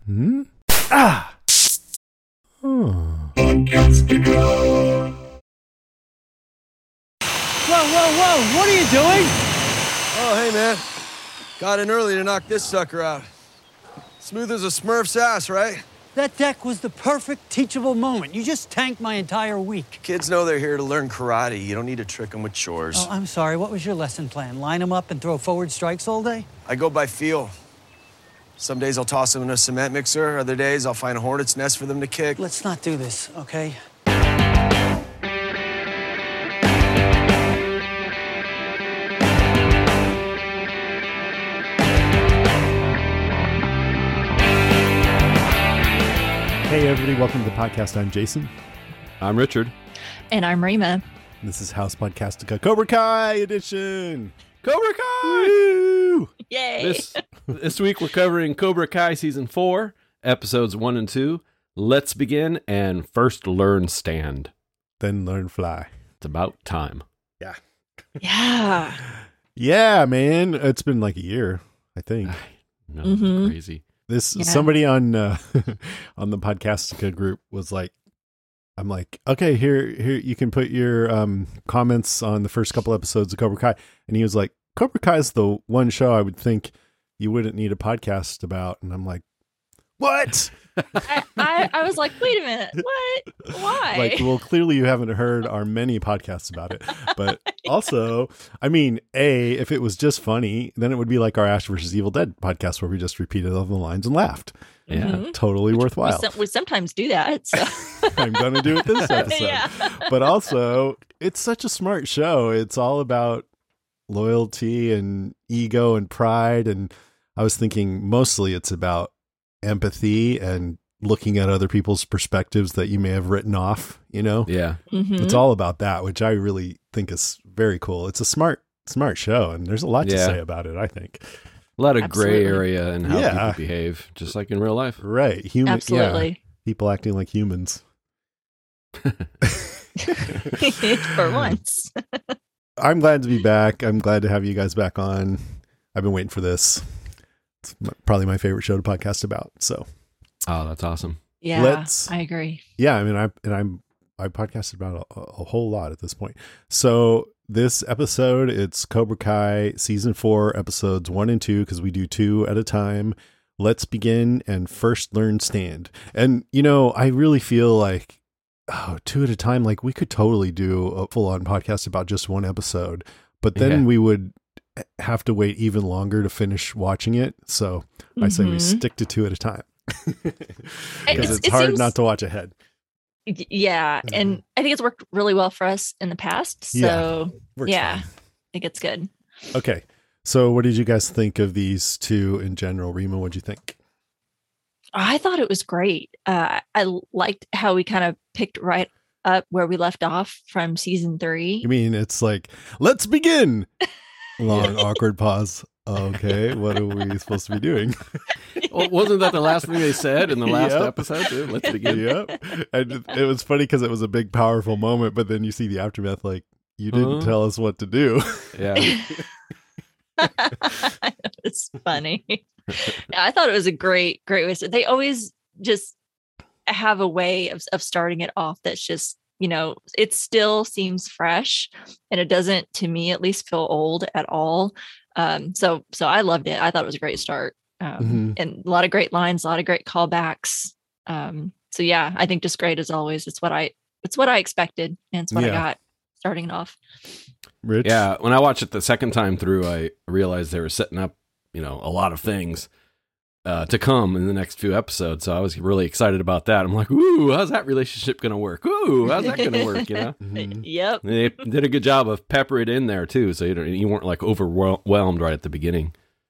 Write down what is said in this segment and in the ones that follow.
Ah! Oh. Whoa, what are you doing? Oh, hey, man. Got in early to knock this sucker out. Smooth as a Smurf's ass, right? That deck was the perfect teachable moment. You just tanked my entire week. Kids know they're here to learn karate. You don't need to trick them with chores. Oh, I'm sorry. What was your lesson plan? Line them up and throw forward strikes all day? I go by feel. Some days I'll toss them in a cement mixer. Other days I'll find a hornet's nest for them to kick. Let's not do this, okay? Hey, everybody. Welcome to the podcast. I'm Jason. I'm Richard. And I'm Rima. This is House Podcastica Cobra Kai edition. Cobra Kai! Woo! Yay! This week we're covering Cobra Kai Season 4, Episodes 1 and 2. Let's begin and first learn stand. Then learn fly. It's about time. Yeah. Yeah. Yeah, man. It's been like a year, I think. No, it's crazy. Somebody on on the Podcastica group was like, I'm like, okay, here you can put your comments on the first couple episodes of Cobra Kai. And he was like, Cobra Kai is the one show I would think you wouldn't need a podcast about. And I'm like, what? I was like, wait a minute. What? Why? Like, well, clearly you haven't heard our many podcasts about it. But also, I mean, if it was just funny, then it would be like our Ash versus Evil Dead podcast where we just repeated all the lines and laughed. Yeah. Totally worthwhile. We sometimes do that. So. I'm going to do it this episode. Yeah. But also, it's such a smart show. It's all about loyalty and ego and pride. And I was thinking mostly it's about empathy and looking at other people's perspectives that you may have written off, you know? Yeah. It's all about that, which I really think is very cool. It's a smart show, and there's a lot to say about it, I think. A lot of Absolutely. gray area in how people behave, just like in real life. Right. Absolutely. Yeah. People acting like humans. For once. I'm glad to be back. I'm glad to have you guys back on. I've been waiting for this. It's probably my favorite show to podcast about. So, oh, that's awesome. Yeah, I agree. Yeah, I mean, I podcasted about a whole lot at this point. So this episode, it's Cobra Kai Season 4, Episodes 1 and 2, because we do 2 at a time. Let's begin and first learn stand. And, you know, I really feel like, 2 at a time, like we could totally do a full-on podcast about just one episode, but then we would have to wait even longer to finish watching it. So I say we stick to 2 at a time. Because it's hard not to watch ahead. Yeah. And I think it's worked really well for us in the past. So I think it's good. Okay. So what did you guys think of these 2 in general? Rima, what'd you think? I thought it was great. I liked how we kind of picked right up where we left off from Season 3. You mean it's like, let's begin. Long, awkward pause. Okay, what are we supposed to be doing? Well, wasn't that the last thing they said in the last episode? Too? Let's begin. Yep. And it was funny because it was a big, powerful moment, but then you see the aftermath, like, you didn't tell us what to do. Yeah. It's funny. I thought it was a great way. They always just have a way of starting it off that's just, you know, it still seems fresh, and it doesn't, to me at least, feel old at all. So I loved it. I thought it was a great start. And a lot of great lines, a lot of great callbacks. So yeah, I think just great as always. It's what I expected, and it's what I got starting it off. Rich? Yeah, when I watched it the second time through, I realized they were setting up, you know, a lot of things to come in the next few episodes. So I was really excited about that. I'm like, ooh, how's that relationship going to work? Ooh, how's that going to work? You know? Yep. And they did a good job of pepper it in there too, so you weren't like overwhelmed right at the beginning.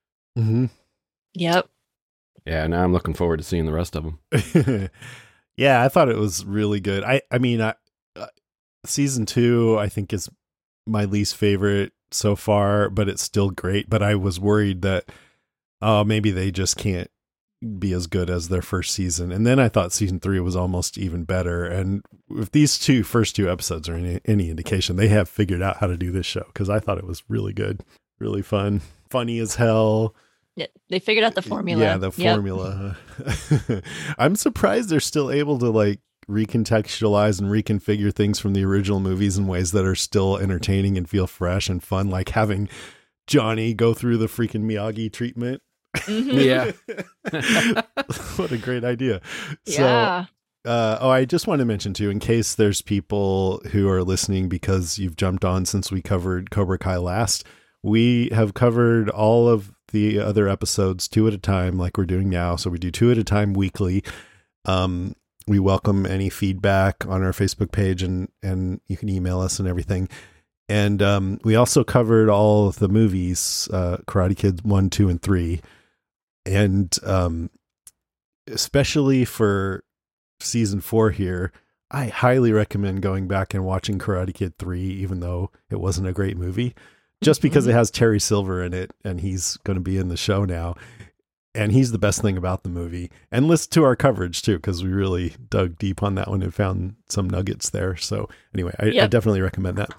Yep. Yeah, now I'm looking forward to seeing the rest of them. Yeah, I thought it was really good. I mean, Season 2, I think, is my least favorite so far, but it's still great. But I was worried that, maybe they just can't be as good as their first season. And then I thought Season 3 was almost even better. And if these first two episodes are any indication, they have figured out how to do this show, because I thought it was really good, really fun, funny as hell. Yeah, they figured out the formula. Yeah, the formula. I'm surprised they're still able to like recontextualize and reconfigure things from the original movies in ways that are still entertaining and feel fresh and fun, like having Johnny go through the freaking Miyagi treatment. Yeah. What a great idea. Yeah. So, I just want to mention too, in case there's people who are listening because you've jumped on since we covered Cobra Kai last, we have covered all of the other episodes 2 at a time, like we're doing now. So we do 2 at a time weekly. We welcome any feedback on our Facebook page, and you can email us and everything. And we also covered all of the movies, Karate Kid 1, 2, and 3. And especially for season 4 here, I highly recommend going back and watching Karate Kid 3, even though it wasn't a great movie, just because it has Terry Silver in it, and he's going to be in the show now. And he's the best thing about the movie. And listen to our coverage too, because we really dug deep on that one and found some nuggets there. So anyway, I definitely recommend that.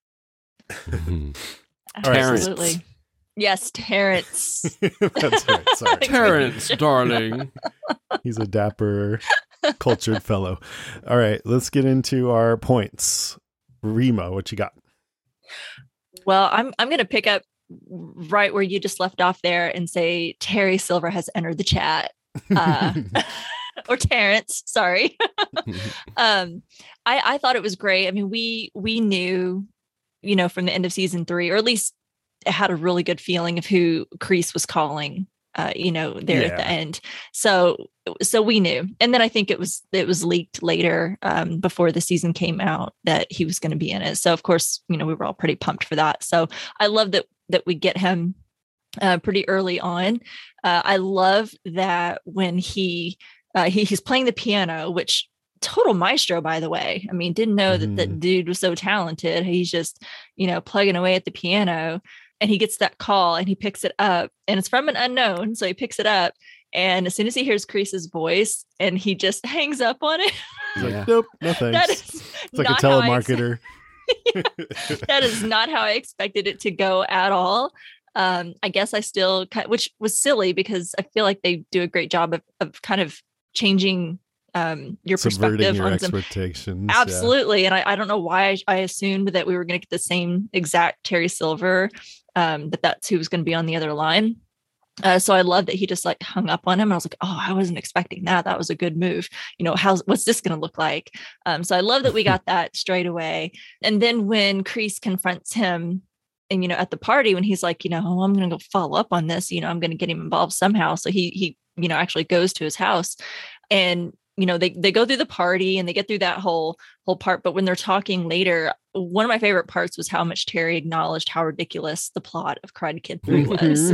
Absolutely. Yes, Terrence. That's right. Sorry. Terrence, darling. He's a dapper, cultured fellow. All right, let's get into our points. Rima, what you got? Well, I'm going to pick up right where you just left off there and say Terry Silver has entered the chat. Or Terrence, sorry. I thought it was great. I mean, we knew, from the end of season 3, or at least had a really good feeling of who Kreese was calling, at the end. So we knew. And then I think it was leaked later, before the season came out, that he was going to be in it. So of course, we were all pretty pumped for that. So I love that we get him pretty early on. I love that when he's playing the piano, which total maestro, by the way. I mean, didn't know that dude was so talented. He's just, plugging away at the piano, and he gets that call and he picks it up, and it's from an unknown. So he picks it up, and as soon as he hears Kreese's voice, and he just hangs up on it. He's like, nope, no thanks. That is it's like a telemarketer. That is not how I expected it to go at all. I guess I still, which was silly, because I feel like they do a great job of kind of changing your perspective your on expectations. Absolutely. Yeah. And I don't know why I assumed that we were going to get the same exact Terry Silver, that's who was going to be on the other line. So I love that he just like hung up on him. I was like, oh, I wasn't expecting that. That was a good move. What's this going to look like? So I love that we got that straight away. And then when Kreese confronts him, and, at the party, when he's like, oh, I'm going to go follow up on this, I'm going to get him involved somehow. So he actually goes to his house, and, they go through the party and they get through that whole part. But when they're talking later, one of my favorite parts was how much Terry acknowledged how ridiculous the plot of Karate Kid 3 was.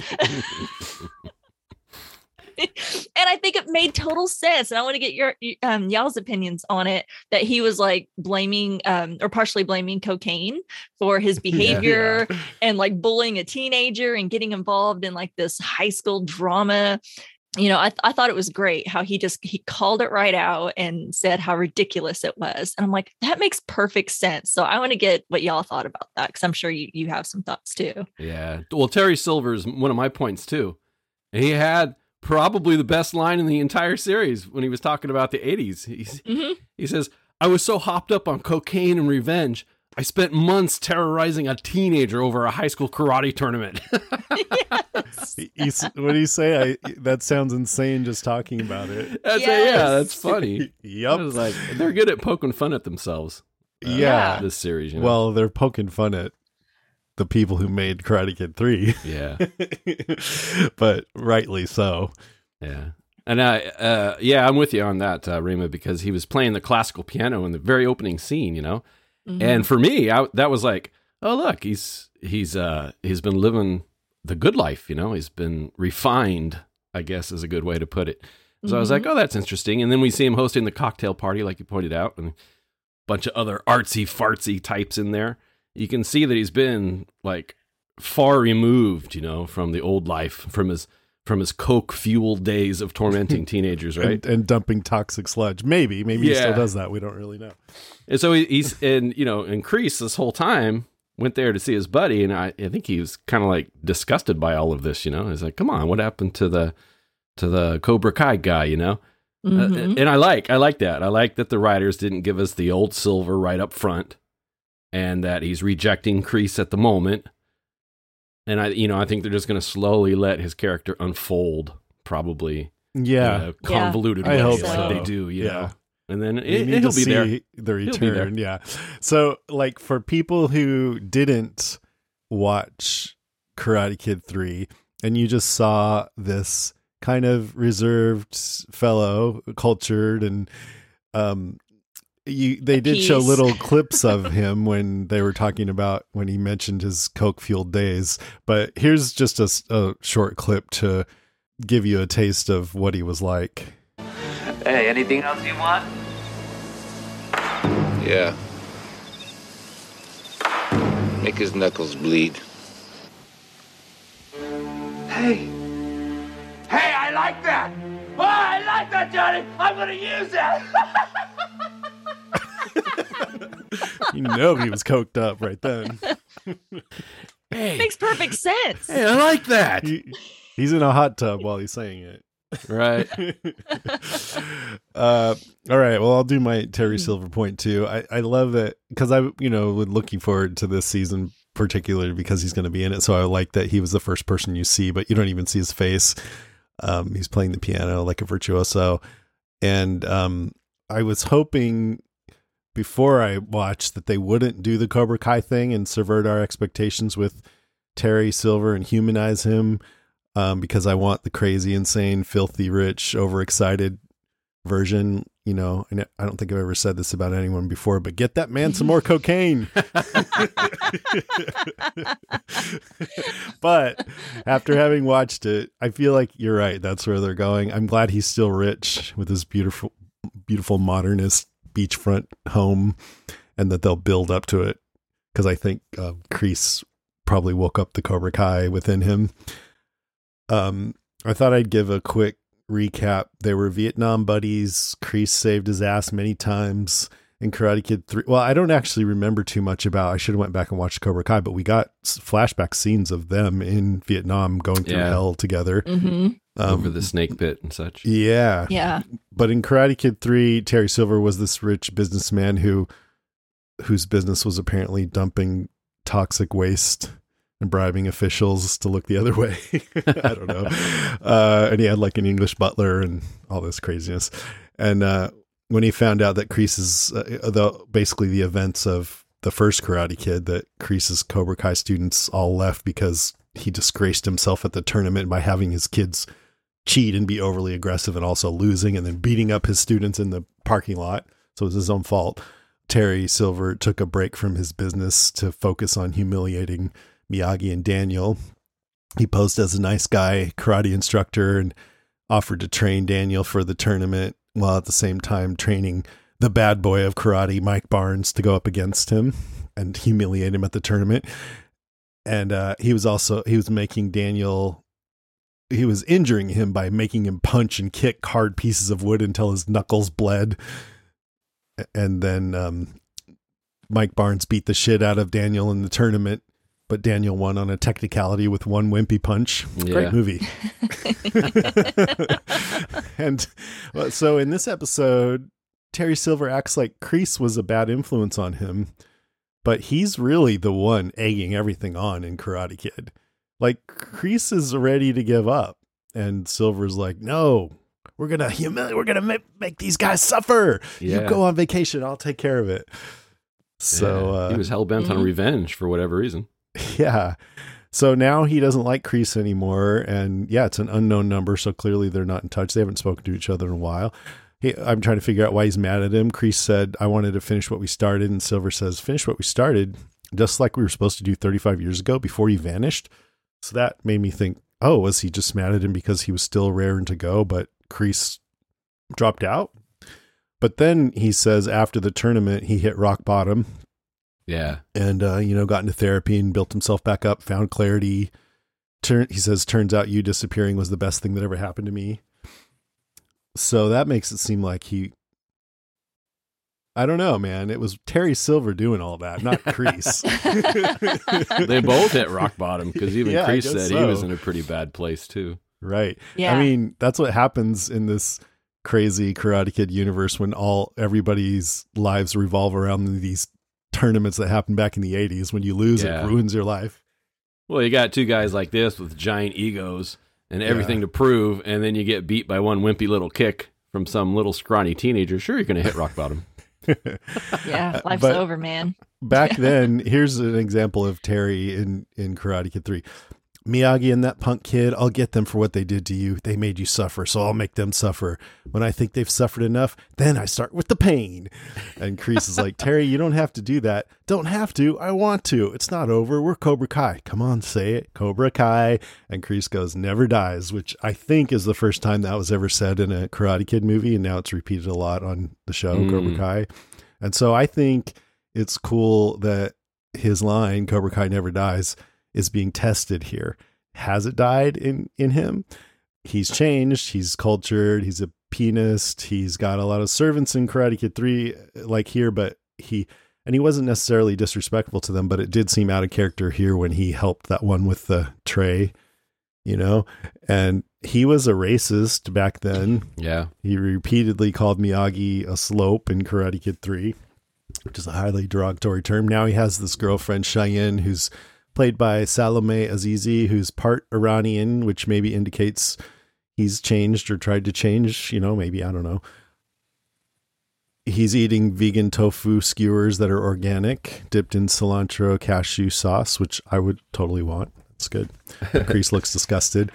And I think it made total sense. And I want to get your y'all's opinions on it, that he was like blaming or partially blaming cocaine for his behavior and like bullying a teenager and getting involved in like this high school drama. I thought it was great how he called it right out and said how ridiculous it was. And I'm like, that makes perfect sense. So I want to get what y'all thought about that, because I'm sure you have some thoughts too. Yeah. Well, Terry Silver's one of my points too. And he had probably the best line in the entire series when he was talking about the 80s. He says, I was so hopped up on cocaine and revenge, I spent months terrorizing a teenager over a high school karate tournament. Yes. What do you say? That sounds insane just talking about it. That's funny. Yep. I was like, they're good at poking fun at themselves. This series. Well, they're poking fun at the people who made Karate Kid 3. Yeah. But rightly so. Yeah. And I'm with you on that, Rima, because he was playing the classical piano in the very opening scene, And for me, that was like, oh, look, he's been living the good life, He's been refined, I guess is a good way to put it. So I was like, oh, that's interesting. And then we see him hosting the cocktail party, like you pointed out, and a bunch of other artsy fartsy types in there. You can see that he's been like far removed, from the old life, from his coke-fueled days of tormenting teenagers, right? and dumping toxic sludge. Maybe he still does that. We don't really know. And so he's and Kreese this whole time went there to see his buddy, and I think he was kind of like disgusted by all of this. He's like, "Come on, what happened to the Cobra Kai guy?" And I like that. I like that the writers didn't give us the old Silver right up front, and that he's rejecting Kreese at the moment. And I think they're just going to slowly let his character unfold, probably. Yeah, in a convoluted I way, hope like so. they do. You know? And then You need he'll to be see there. the He'll be there. return. Yeah. So, like, for people who didn't watch Karate Kid 3 and you just saw this kind of reserved fellow, cultured, and they did show little clips of him when they were talking about when he mentioned his coke fueled days. But here's just a short clip to give you a taste of what he was like. Hey, anything else you want? Yeah. Make his knuckles bleed. Hey. Hey, I like that! Oh, I like that, Johnny! I'm gonna use that! You know he was coked up right then. Hey, Makes perfect sense. hey, I like that. He's in a hot tub while he's saying it. Right. All right. Well, I'll do my Terry Silver point too. I love that because I, looking forward to this season particularly because he's going to be in it. So I like that he was the first person you see, but you don't even see his face. He's playing the piano like a virtuoso. And I was hoping before I watched that they wouldn't do the Cobra Kai thing and subvert our expectations with Terry Silver and humanize him. Because I want the crazy, insane, filthy, rich, overexcited version, and I don't think I've ever said this about anyone before, but get that man some more cocaine. But after having watched it, I feel like you're right. That's where they're going. I'm glad he's still rich with his beautiful, beautiful modernist beachfront home and that they'll build up to it. Because I think Kreese probably woke up the Cobra Kai within him. I thought I'd give a quick recap. They were Vietnam buddies. Kreese saved his ass many times in Karate Kid 3. Well, I don't actually remember too much about, I should have went back and watched Cobra Kai, but we got flashback scenes of them in Vietnam going through hell together. Over the snake pit and such. Yeah. Yeah. But in Karate Kid 3, Terry Silver was this rich businessman whose business was apparently dumping toxic waste and bribing officials to look the other way. I don't know. And he had like an English butler and all this craziness. And when he found out that Kreese's, basically the events of the first Karate Kid, that Kreese's Cobra Kai students all left because he disgraced himself at the tournament by having his kids cheat and be overly aggressive and also losing and then beating up his students in the parking lot. So it was his own fault. Terry Silver took a break from his business to focus on humiliating Miyagi and Daniel. He posed as a nice guy karate instructor and offered to train Daniel for the tournament while at the same time training the bad boy of karate, Mike Barnes, to go up against him and humiliate him at the tournament. And he was making Daniel, he was injuring him by making him punch and kick hard pieces of wood until his knuckles bled. And then Mike Barnes beat the shit out of Daniel in the tournament, but Daniel won on a technicality with one wimpy punch. Great movie. And so in this episode, Terry Silver acts like Kreese was a bad influence on him, but he's really the one egging everything on in Karate Kid. Like, Kreese is ready to give up, and Silver's like, no, we're going to humiliate, we're going to make these guys suffer. You go on vacation, I'll take care of it. So he was hell-bent on revenge for whatever reason. Yeah. So now he doesn't like Kreese anymore. And it's an unknown number. So clearly they're not in touch. They haven't spoken to each other in a while. I'm trying to figure out why he's mad at him. Kreese said, I wanted to finish what we started. And Silver says, finish what we started, just like we were supposed to do 35 years ago before he vanished. So that made me think, oh, was he just mad at him because he was still raring to go, but Kreese dropped out? But then he says after the tournament, he hit rock bottom. Yeah. And, got into therapy and built himself back up, found clarity. He says, turns out you disappearing was the best thing that ever happened to me. So that makes it seem like he I don't know, man. It was Terry Silver doing all that, not Kreese. They both hit rock bottom because even Yeah, I Kreese guess said so. he was in a pretty bad place too. Right. Yeah. I mean, that's what happens in this crazy Karate Kid universe when everybody's lives revolve around these tournaments that happened back in the 80s. When you lose, Yeah. it ruins your life. Well, you got two guys like this with giant egos and everything to prove, and then you get beat by one wimpy little kick from some little scrawny teenager. Sure, you're going to hit rock bottom. Yeah, life's But- over, man. Back then, here's an example of Terry in Karate Kid 3. Miyagi and that punk kid, I'll get them for what they did to you. They made you suffer, so I'll make them suffer. When I think they've suffered enough, then I start with the pain. And Kreese is like, Terry, you don't have to do that. Don't have to. I want to. It's not over. We're Cobra Kai. Come on, say it. Cobra Kai. And Kreese goes, never dies, which I think is the first time that was ever said in a Karate Kid movie. And now it's repeated a lot on the show, Cobra Kai. And so I think it's cool that his line, Cobra Kai never dies, is being tested here. Has it died in him? He's changed. He's cultured. He's a pianist. He's got a lot of servants in Karate Kid 3 like here, but he wasn't necessarily disrespectful to them, but it did seem out of character here when he helped that one with the tray, and he was a racist back then. Yeah. He repeatedly called Miyagi a slope in Karate Kid 3, which is a highly derogatory term. Now he has this girlfriend, Cheyenne, who's played by Salome Azizi, who's part Iranian, which maybe indicates he's changed or tried to change, maybe, I don't know. He's eating vegan tofu skewers that are organic, dipped in cilantro cashew sauce, which I would totally want. It's good. Kreese looks disgusted.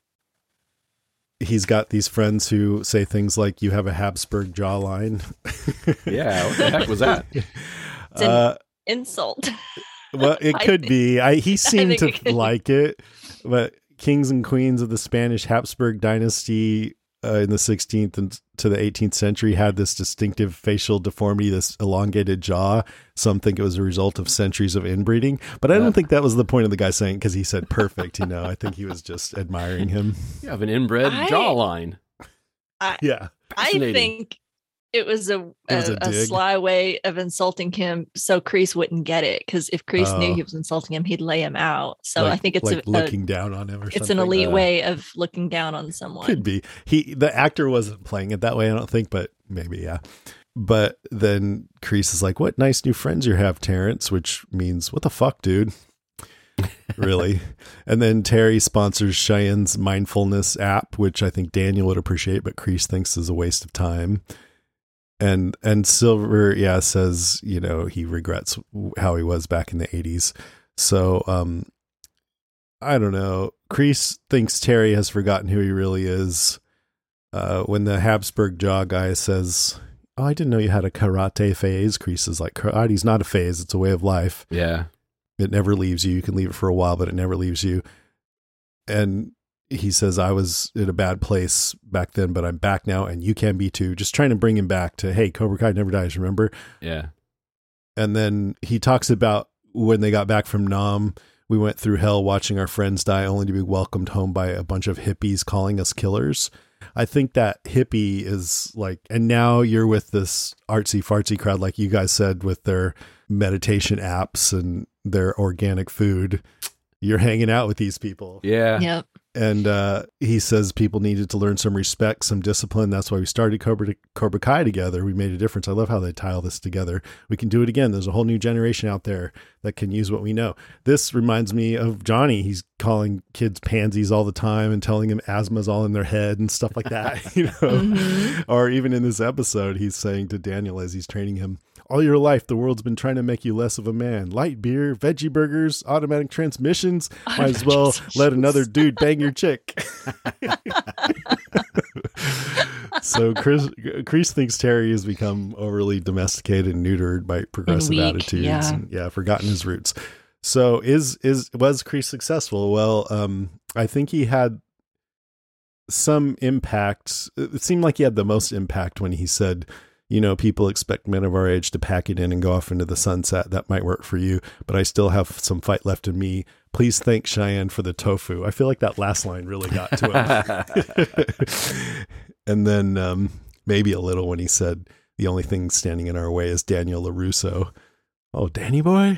He's got these friends who say things like, you have a Habsburg jawline. Yeah. What the heck was that? It's an insult. Well, it could be. He seemed think it to could. like it, but kings and queens of the Spanish Habsburg dynasty in the 16th and to the 18th century had this distinctive facial deformity, this elongated jaw. Some think it was a result of centuries of inbreeding, but I don't think that was the point of the guy saying, because he said perfect. I think he was just admiring him. You have an inbred jawline. Yeah. I Fascinating. think it was a dig. sly way of insulting him so Kreese wouldn't get it, because if Kreese knew he was insulting him, he'd lay him out. So I think it's like looking down on him or something. it's an elite way of looking down on someone. Could be. The actor wasn't playing it that way, I don't think, but maybe, yeah. But then Kreese is like, what nice new friends you have, Terrence, which means, what the fuck, dude? Really? And then Terry sponsors Cheyenne's mindfulness app, which I think Daniel would appreciate, but Kreese thinks is a waste of time. And Silver, says, he regrets how he was back in the 80s. So, I don't know. Kreese thinks Terry has forgotten who he really is. When the Habsburg jaw guy says, oh, I didn't know you had a karate phase. Kreese is like, karate's not a phase. It's a way of life. Yeah. It never leaves you. You can leave it for a while, but it never leaves you. And he says, I was in a bad place back then, but I'm back now, and you can be too. Just trying to bring him back to, hey, Cobra Kai never dies, remember? Yeah. And then he talks about when they got back from Nam, we went through hell watching our friends die, only to be welcomed home by a bunch of hippies calling us killers. I think that hippie is like, and now you're with this artsy fartsy crowd, like you guys said, with their meditation apps and their organic food. You're hanging out with these people. Yeah. Yep. And he says people needed to learn some respect, some discipline. That's why we started Cobra Kai together. We made a difference. I love how they tie all this together. We can do it again. There's a whole new generation out there that can use what we know. This reminds me of Johnny. He's calling kids pansies all the time and telling them asthma's all in their head and stuff like that. Or even in this episode, he's saying to Daniel as he's training him, all your life, the world's been trying to make you less of a man. Light beer, veggie burgers, automatic transmissions. Might as well let another dude bang your chick. So Kreese thinks Terry has become overly domesticated and neutered by progressive weak, attitudes. yeah. And, forgotten his roots. So was Kreese successful? Well, I think he had some impact. It seemed like he had the most impact when he said, people expect men of our age to pack it in and go off into the sunset. That might work for you, but I still have some fight left in me. Please thank Cheyenne for the tofu. I feel like that last line really got to him. And then maybe a little when he said, The only thing standing in our way is Daniel LaRusso. Oh, Danny boy.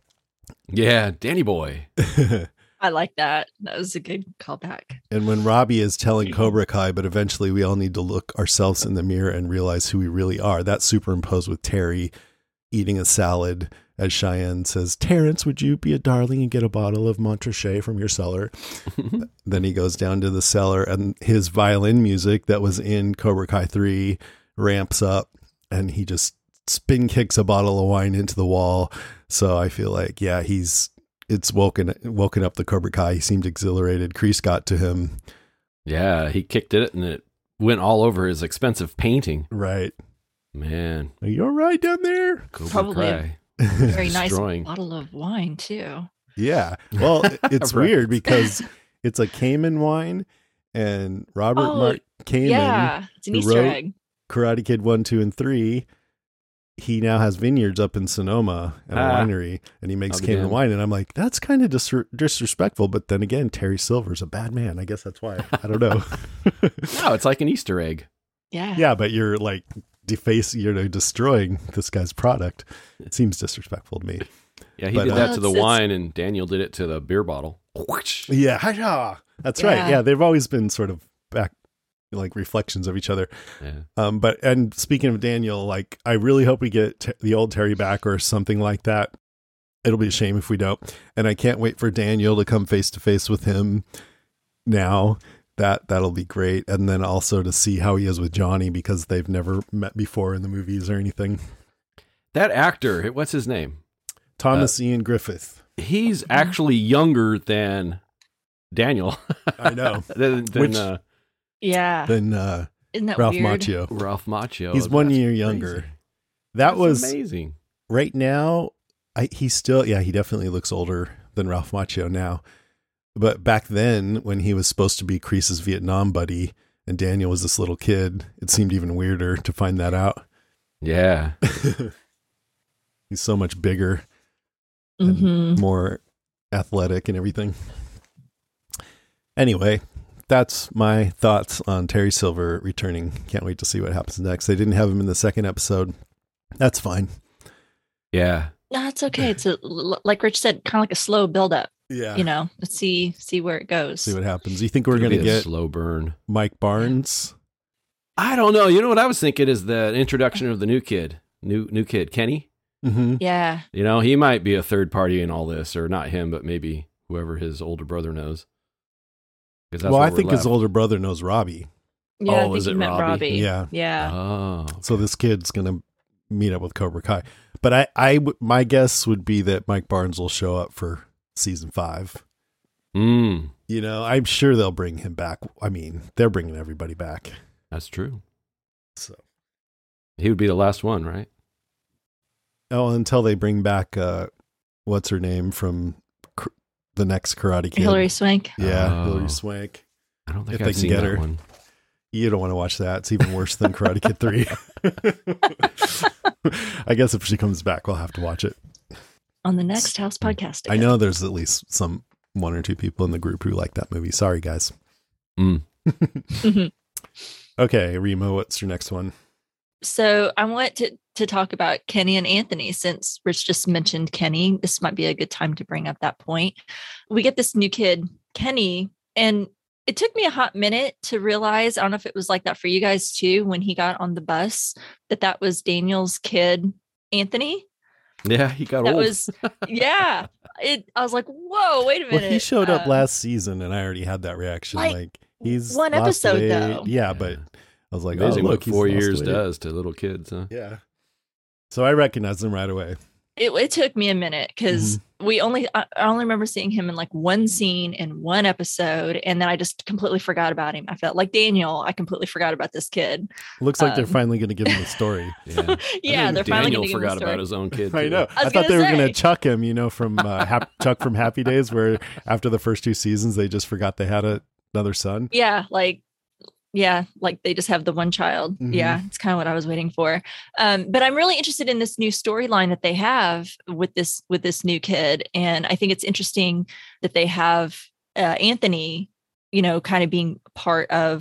Yeah, Danny boy. I like that. That was a good callback. And when Robbie is telling Cobra Kai, but eventually we all need to look ourselves in the mirror and realize who we really are. That's superimposed with Terry eating a salad as Cheyenne says, Terrence, would you be a darling and get a bottle of Montrachet from your cellar? Then he goes down to the cellar and his violin music that was in Cobra Kai 3 ramps up and he just spin kicks a bottle of wine into the wall. So I feel like, yeah, it's woken up the Cobra Kai. He seemed exhilarated. Kreese got to him. Yeah, he kicked it and it went all over his expensive painting. Right. Man. Are you all right down there? Cobra Probably Kai. Very nice Destroying. bottle of wine too. Yeah. Well, it's Right. weird because it's a Cayman wine and Robert Mark Cayman, Yeah, it's an who Easter wrote egg. Karate Kid 1, 2, and 3. He now has vineyards up in Sonoma and a winery, and he makes I'll be Cayman damned. wine. And I'm like, that's kind of disrespectful. But then again, Terry Silver's a bad man. I guess that's why. I don't know. No, it's like an Easter egg. Yeah. Yeah, but you're like destroying this guy's product. It seems disrespectful to me. Yeah, he But, did that to the it's- wine and Daniel did it to the beer bottle. Yeah, hi-ya. That's right. Yeah. Yeah, they've always been sort of back, like reflections of each other. Yeah. And speaking of Daniel, like I really hope we get the old Terry back or something like that. It'll be a shame if we don't. And I can't wait for Daniel to come face to face with him now. That'll be great. And then also to see how he is with Johnny because they've never met before in the movies or anything. That actor, what's his name? Thomas Ian Griffith. He's actually younger than Daniel. I know. than Which- Yeah. Then Isn't that Ralph weird? Macchio. Ralph Macchio. He's 1 That's year crazy. younger. That That's was amazing. right now. He's still, he definitely looks older than Ralph Macchio now. But back then, when he was supposed to be Kreese's Vietnam buddy and Daniel was this little kid, it seemed even weirder to find that out. Yeah. He's so much bigger and Mhm. more athletic and everything. Anyway, that's my thoughts on Terry Silver returning. Can't wait to see what happens next. They didn't have him in the second episode. That's fine. Yeah. No, it's okay. It's like Rich said, kind of like a slow buildup. Yeah. You know, let's see where it goes. See what happens. You think we're It'll going to be a get slow burn. Mike Barnes? I don't know. You know what I was thinking is the introduction of the new kid, Kenny. Mm-hmm. Yeah. You know, he might be a third party in all this, or not him, but maybe whoever his older brother knows. 'Cause that's Well, where I we're think his left. older brother knows Robbie. Yeah, Oh, I think is you it meant Robbie? Robbie. Yeah. Yeah. Oh, So this kid's going to meet up with Cobra Kai. But my guess would be that Mike Barnes will show up for season 5. mm, You know, I'm sure they'll bring him back. I mean, they're bringing everybody back. that's true. So, He would be the last one, right? until they bring back what's her name from the next Karate Kid. Hillary Swank. Yeah, Oh. Hillary Swank. I don't think If they I've can seen get that her. one. You don't want to watch that. It's even worse than Karate Kid 3. I guess if she comes back, we'll have to watch it. On the next House podcast. I know there's at least one or two people in the group who like that movie. Sorry, guys. Mm. Okay, Remo, what's your next one? So I want to talk about Kenny and Anthony since Rich just mentioned Kenny. This might be a good time to bring up that point. We get this new kid, Kenny, and it took me a hot minute to realize, I don't know if it was like that for you guys too, when he got on the bus, that was Daniel's kid, Anthony. Yeah, he got That old. was, yeah. I was like, whoa, wait a minute. Well, he showed up last season, and I already had that reaction. like, Like he's one lost episode, weight. though. Yeah, but I was like, Amazing oh, look, what he's 4 lost years weight. does to little kids, huh? Yeah. So I recognized him right away. It took me a minute because I only remember seeing him in like one scene in one episode, and then I just completely forgot about him. I felt like Daniel. I completely forgot about this kid. Looks like they're Um, finally going to give him a story. Yeah. Yeah, they're finally Daniel going to give him a forgot story. about his own kid. I too. know. I I was thought they gonna were going say. to chuck him, from Chuck from Happy Days, where after the first 2 seasons, they just forgot they had another son. Yeah, like they just have the one child. Mhm. Yeah, it's kind of what I was waiting for. But I'm really interested in this new storyline that they have with this new kid, and I think it's interesting that they have Anthony, kind of being part of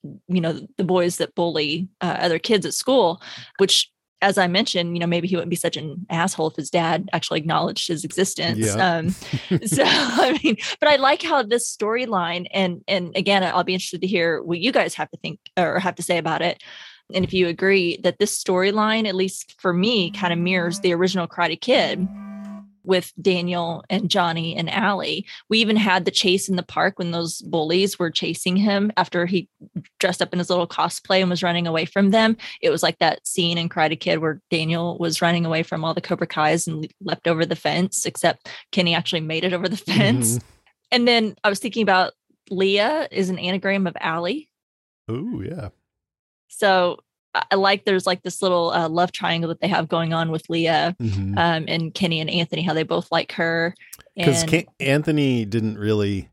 the boys that bully other kids at school, which, as I mentioned, maybe he wouldn't be such an asshole if his dad actually acknowledged his existence. Yeah. So, I mean, but I like how this storyline, and again, I'll be interested to hear what you guys have to think or have to say about it. And if you agree that this storyline, at least for me, kind of mirrors the original Karate Kid with Daniel and Johnny and Allie. We even had the chase in the park when those bullies were chasing him after he dressed up in his little cosplay and was running away from them. It was like that scene in Karate Kid where Daniel was running away from all the Cobra Kais and leapt over the fence, except Kenny actually made it over the fence. Mm-hmm. And then I was thinking about Leah is an anagram of Allie. Oh, yeah. So I like there's like this little love triangle that they have going on with Leah and Kenny and Anthony, how they both like her. Because Anthony didn't really,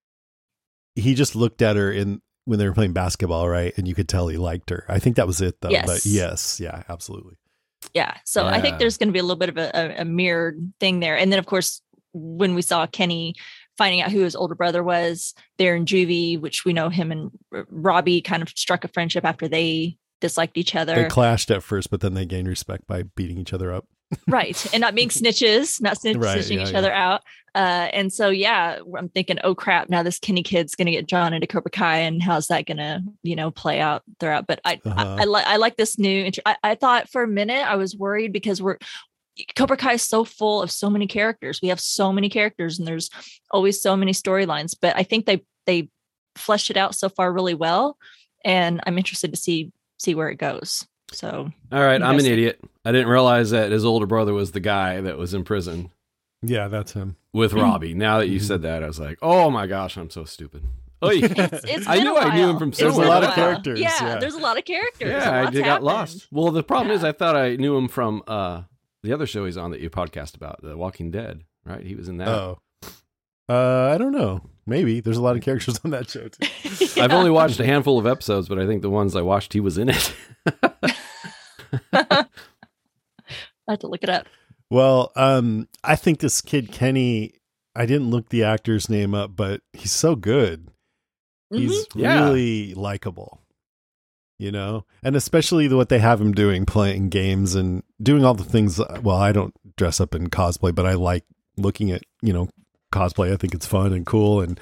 he just looked at her when they were playing basketball, right? And you could tell he liked her. I think that was it though. Yes. But yes, yeah, absolutely. Yeah. So I think there's going to be a little bit of a mirrored thing there. And then of course, when we saw Kenny finding out who his older brother was there in juvie, which we know him and Robbie kind of struck a friendship after they disliked each other. They clashed at first, but then they gained respect by beating each other up. Right. And not being snitches, snitching each other out. And so, I'm thinking, oh crap, now this Kenny kid's going to get drawn into Cobra Kai, and how's that going to, play out throughout. But I like this new, I thought for a minute, I was worried because Cobra Kai is so full of so many characters. We have so many characters and there's always so many storylines, but I think they fleshed it out so far really well. And I'm interested to see where it goes. So, all right, I'm an idiot. I didn't realize that his older brother was the guy that was in prison. Yeah, that's him. With Robbie. Now that you said that, I was like, oh my gosh, I'm so stupid. It's I knew I knew him from somewhere. There's a lot of characters. Yeah, there's a lot of characters. Yeah, I got lost. Well, the problem is I thought I knew him from the other show he's on that you podcast about, The Walking Dead, right? He was in that. Oh. I don't know. Maybe. There's a lot of characters on that show, too. Yeah. I've only watched a handful of episodes, but I think the ones I watched, he was in it. I have to look it up. Well, I think this kid, Kenny, I didn't look the actor's name up, but he's so good. He's really likable, and especially what they have him doing, playing games and doing all the things. Well, I don't dress up in cosplay, but I like looking at, cosplay. I think it's fun and cool. And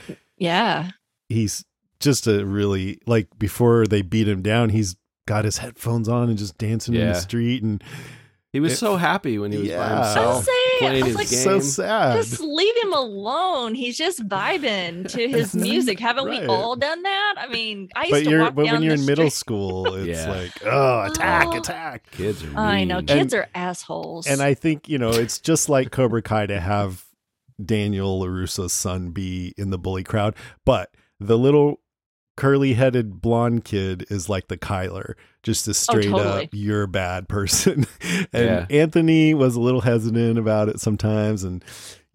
he's just a really, like, before they beat him down, he's got his headphones on and just dancing in the street. And he was so happy when he was by himself playing his game. So sad. Just leave him alone. He's just vibing to his music. Haven't we all done that? I mean, I used to walk down when you're the in middle school, it's like, attack. Kids are mean. I know. Kids are assholes. And I think, it's just like Cobra Kai to have Daniel LaRusso's son be in the bully crowd. But the little curly-headed blonde kid is like the Kyler, just a straight up, you're a bad person. And Anthony was a little hesitant about it sometimes. And,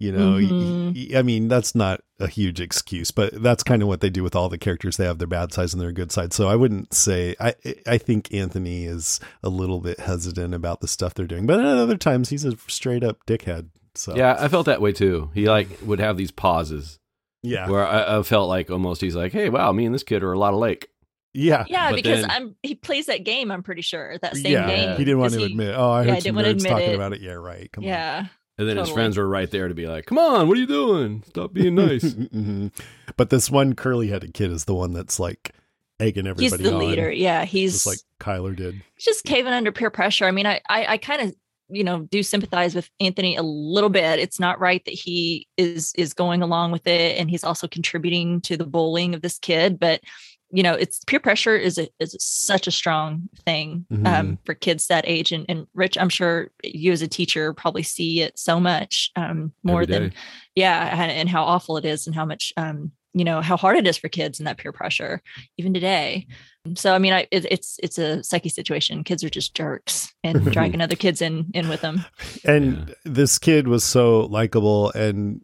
I mean, that's not a huge excuse, but that's kind of what they do with all the characters. They have their bad sides and their good sides. So I wouldn't say, I think Anthony is a little bit hesitant about the stuff they're doing, but at other times he's a straight up dickhead. So yeah, I felt that way too. He would have these pauses. Yeah. Where I felt like almost he's like, hey, wow, me and this kid are a lot alike. Yeah. Yeah, because he plays that game, I'm pretty sure. That same game. He didn't want to admit. Oh, I heard some nerds talking it. about it. Yeah, right. Come on. Yeah. And then his friends were right there to be like, come on, what are you doing? Stop being nice. Mm-hmm. But this one curly-headed kid is the one that's like egging everybody on. He's the leader. Yeah, he's just like Kyler did. He's just caving under peer pressure. I mean, I kind of do sympathize with Anthony a little bit. It's not right that he is going along with it, and he's also contributing to the bullying of this kid. But it's peer pressure is such a strong thing for kids that age. And Rich, I'm sure you as a teacher probably see it so much more than and how awful it is, and how much how hard it is for kids and that peer pressure even today. So, I mean, it's a psyche situation. Kids are just jerks and dragging other kids in with them. And this kid was so likable, and,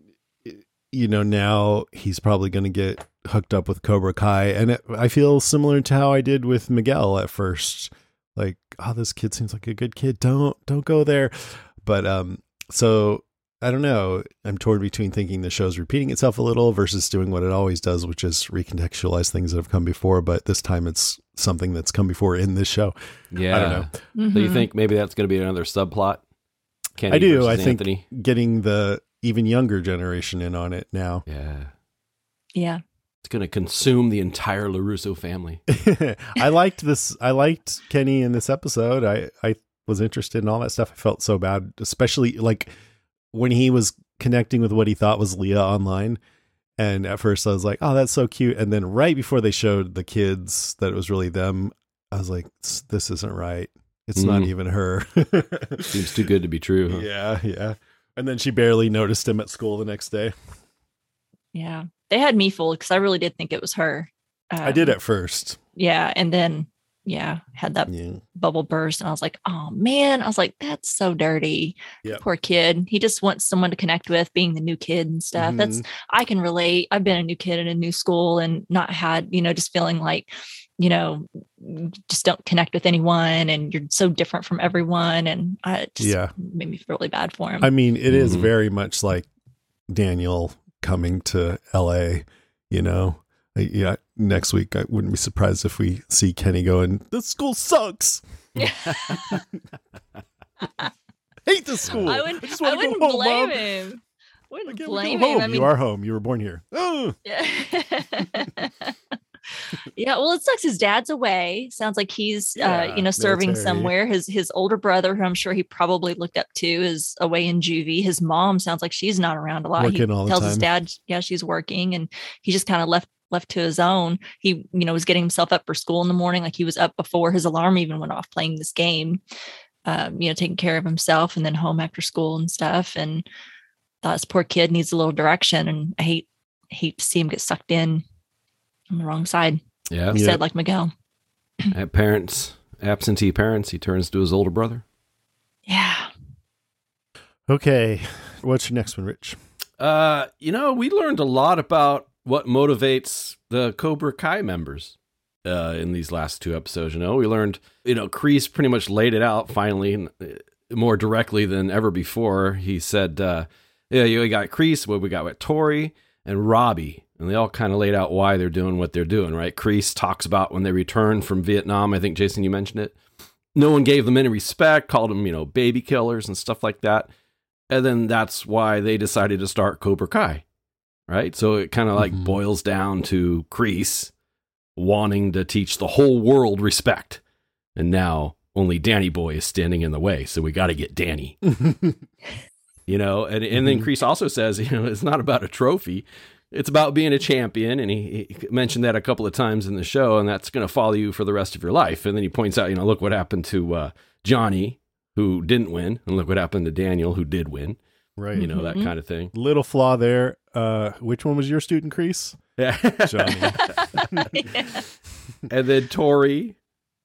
now he's probably going to get hooked up with Cobra Kai. And I feel similar to how I did with Miguel at first. Like, oh, this kid seems like a good kid. Don't go there. But, so I don't know. I'm torn between thinking the show's repeating itself a little versus doing what it always does, which is recontextualize things that have come before. But this time it's something that's come before in this show. Yeah. I don't know. Mm-hmm. So you think maybe that's going to be another subplot? Kenny I do. versus I think Anthony? getting the even younger generation in on it now. Yeah. Yeah. It's going to consume the entire LaRusso family. I liked this. I liked Kenny in this episode. I was interested in all that stuff. I felt so bad, especially like when he was connecting with what he thought was Leah online. And at first I was like, oh, that's so cute. And then right before they showed the kids that it was really them, I was like, this isn't right. It's not even her. Seems too good to be true. Huh? Yeah. Yeah. And then she barely noticed him at school the next day. Yeah. They had me fooled because I really did think it was her. I did at first. Yeah. And then, had that bubble burst. And I was like, oh, man. I was like, that's so dirty. Yep. Poor kid. He just wants someone to connect with, being the new kid and stuff. Mhm. I can relate. I've been a new kid in a new school and not had, just feeling like, just don't connect with anyone and you're so different from everyone. And it just made me feel really bad for him. I mean, it is very much like Daniel coming to LA, Yeah, next week I wouldn't be surprised if we see Kenny going, "This school sucks." Hate the school. I wouldn't blame him. Wouldn't blame him. I mean, you are home. You were born here. Yeah. Yeah. Well, it sucks. His dad's away. Sounds like he's, serving military. somewhere. His older brother, who I'm sure he probably looked up to, is away in juvie. His mom sounds like she's not around a lot. Working He all the tells his time. dad, she's working, and he just kind of left to his own. He, was getting himself up for school in the morning. Like he was up before his alarm even went off playing this game, taking care of himself, and then home after school and stuff. And thought this poor kid needs a little direction. And I hate to see him get sucked in on the wrong side. Yeah. He said, like Miguel. Absentee parents, he turns to his older brother. Yeah. Okay. What's your next one, Rich? We learned a lot about what motivates the Cobra Kai members in these last two episodes. We learned, Kreese pretty much laid it out finally, more directly than ever before. He said, you got Kreese, we got with Tori and Robbie, and they all kind of laid out why they're doing what they're doing, right? Kreese talks about when they returned from Vietnam. I think, Jason, you mentioned it. No one gave them any respect, called them, baby killers and stuff like that. And then that's why they decided to start Cobra Kai, right? So it kind of like boils down to Kreese wanting to teach the whole world respect. And now only Danny Boy is standing in the way. So we got to get Danny, and then Kreese also says, it's not about a trophy. It's about being a champion. And he mentioned that a couple of times in the show, and that's going to follow you for the rest of your life. And then he points out, look what happened to Johnny, who didn't win, and look what happened to Daniel, who did win. Right. That kind of thing. Little flaw there. Which one was your student, Kreese? Yeah. Johnny. Yeah. And then Tori,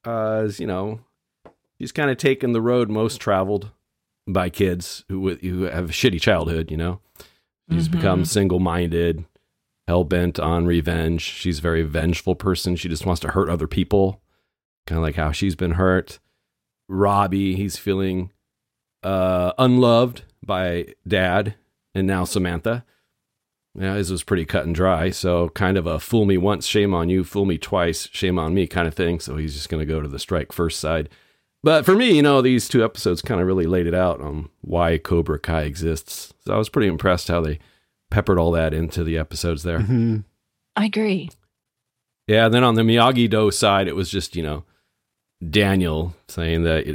he's kind of taken the road most traveled by kids who have a shitty childhood, She's become single-minded, hell-bent on revenge. She's a very vengeful person. She just wants to hurt other people, kind of like how she's been hurt. Robbie, he's feeling unloved by Dad and now Samantha. His was pretty cut and dry, so kind of a fool me once, shame on you, fool me twice, shame on me kind of thing. So he's just going to go to the strike first side. But for me, these two episodes kind of really laid it out on why Cobra Kai exists. So I was pretty impressed how they peppered all that into the episodes there. Mm-hmm. I agree. Yeah, and then on the Miyagi-Do side, it was just, Daniel saying that,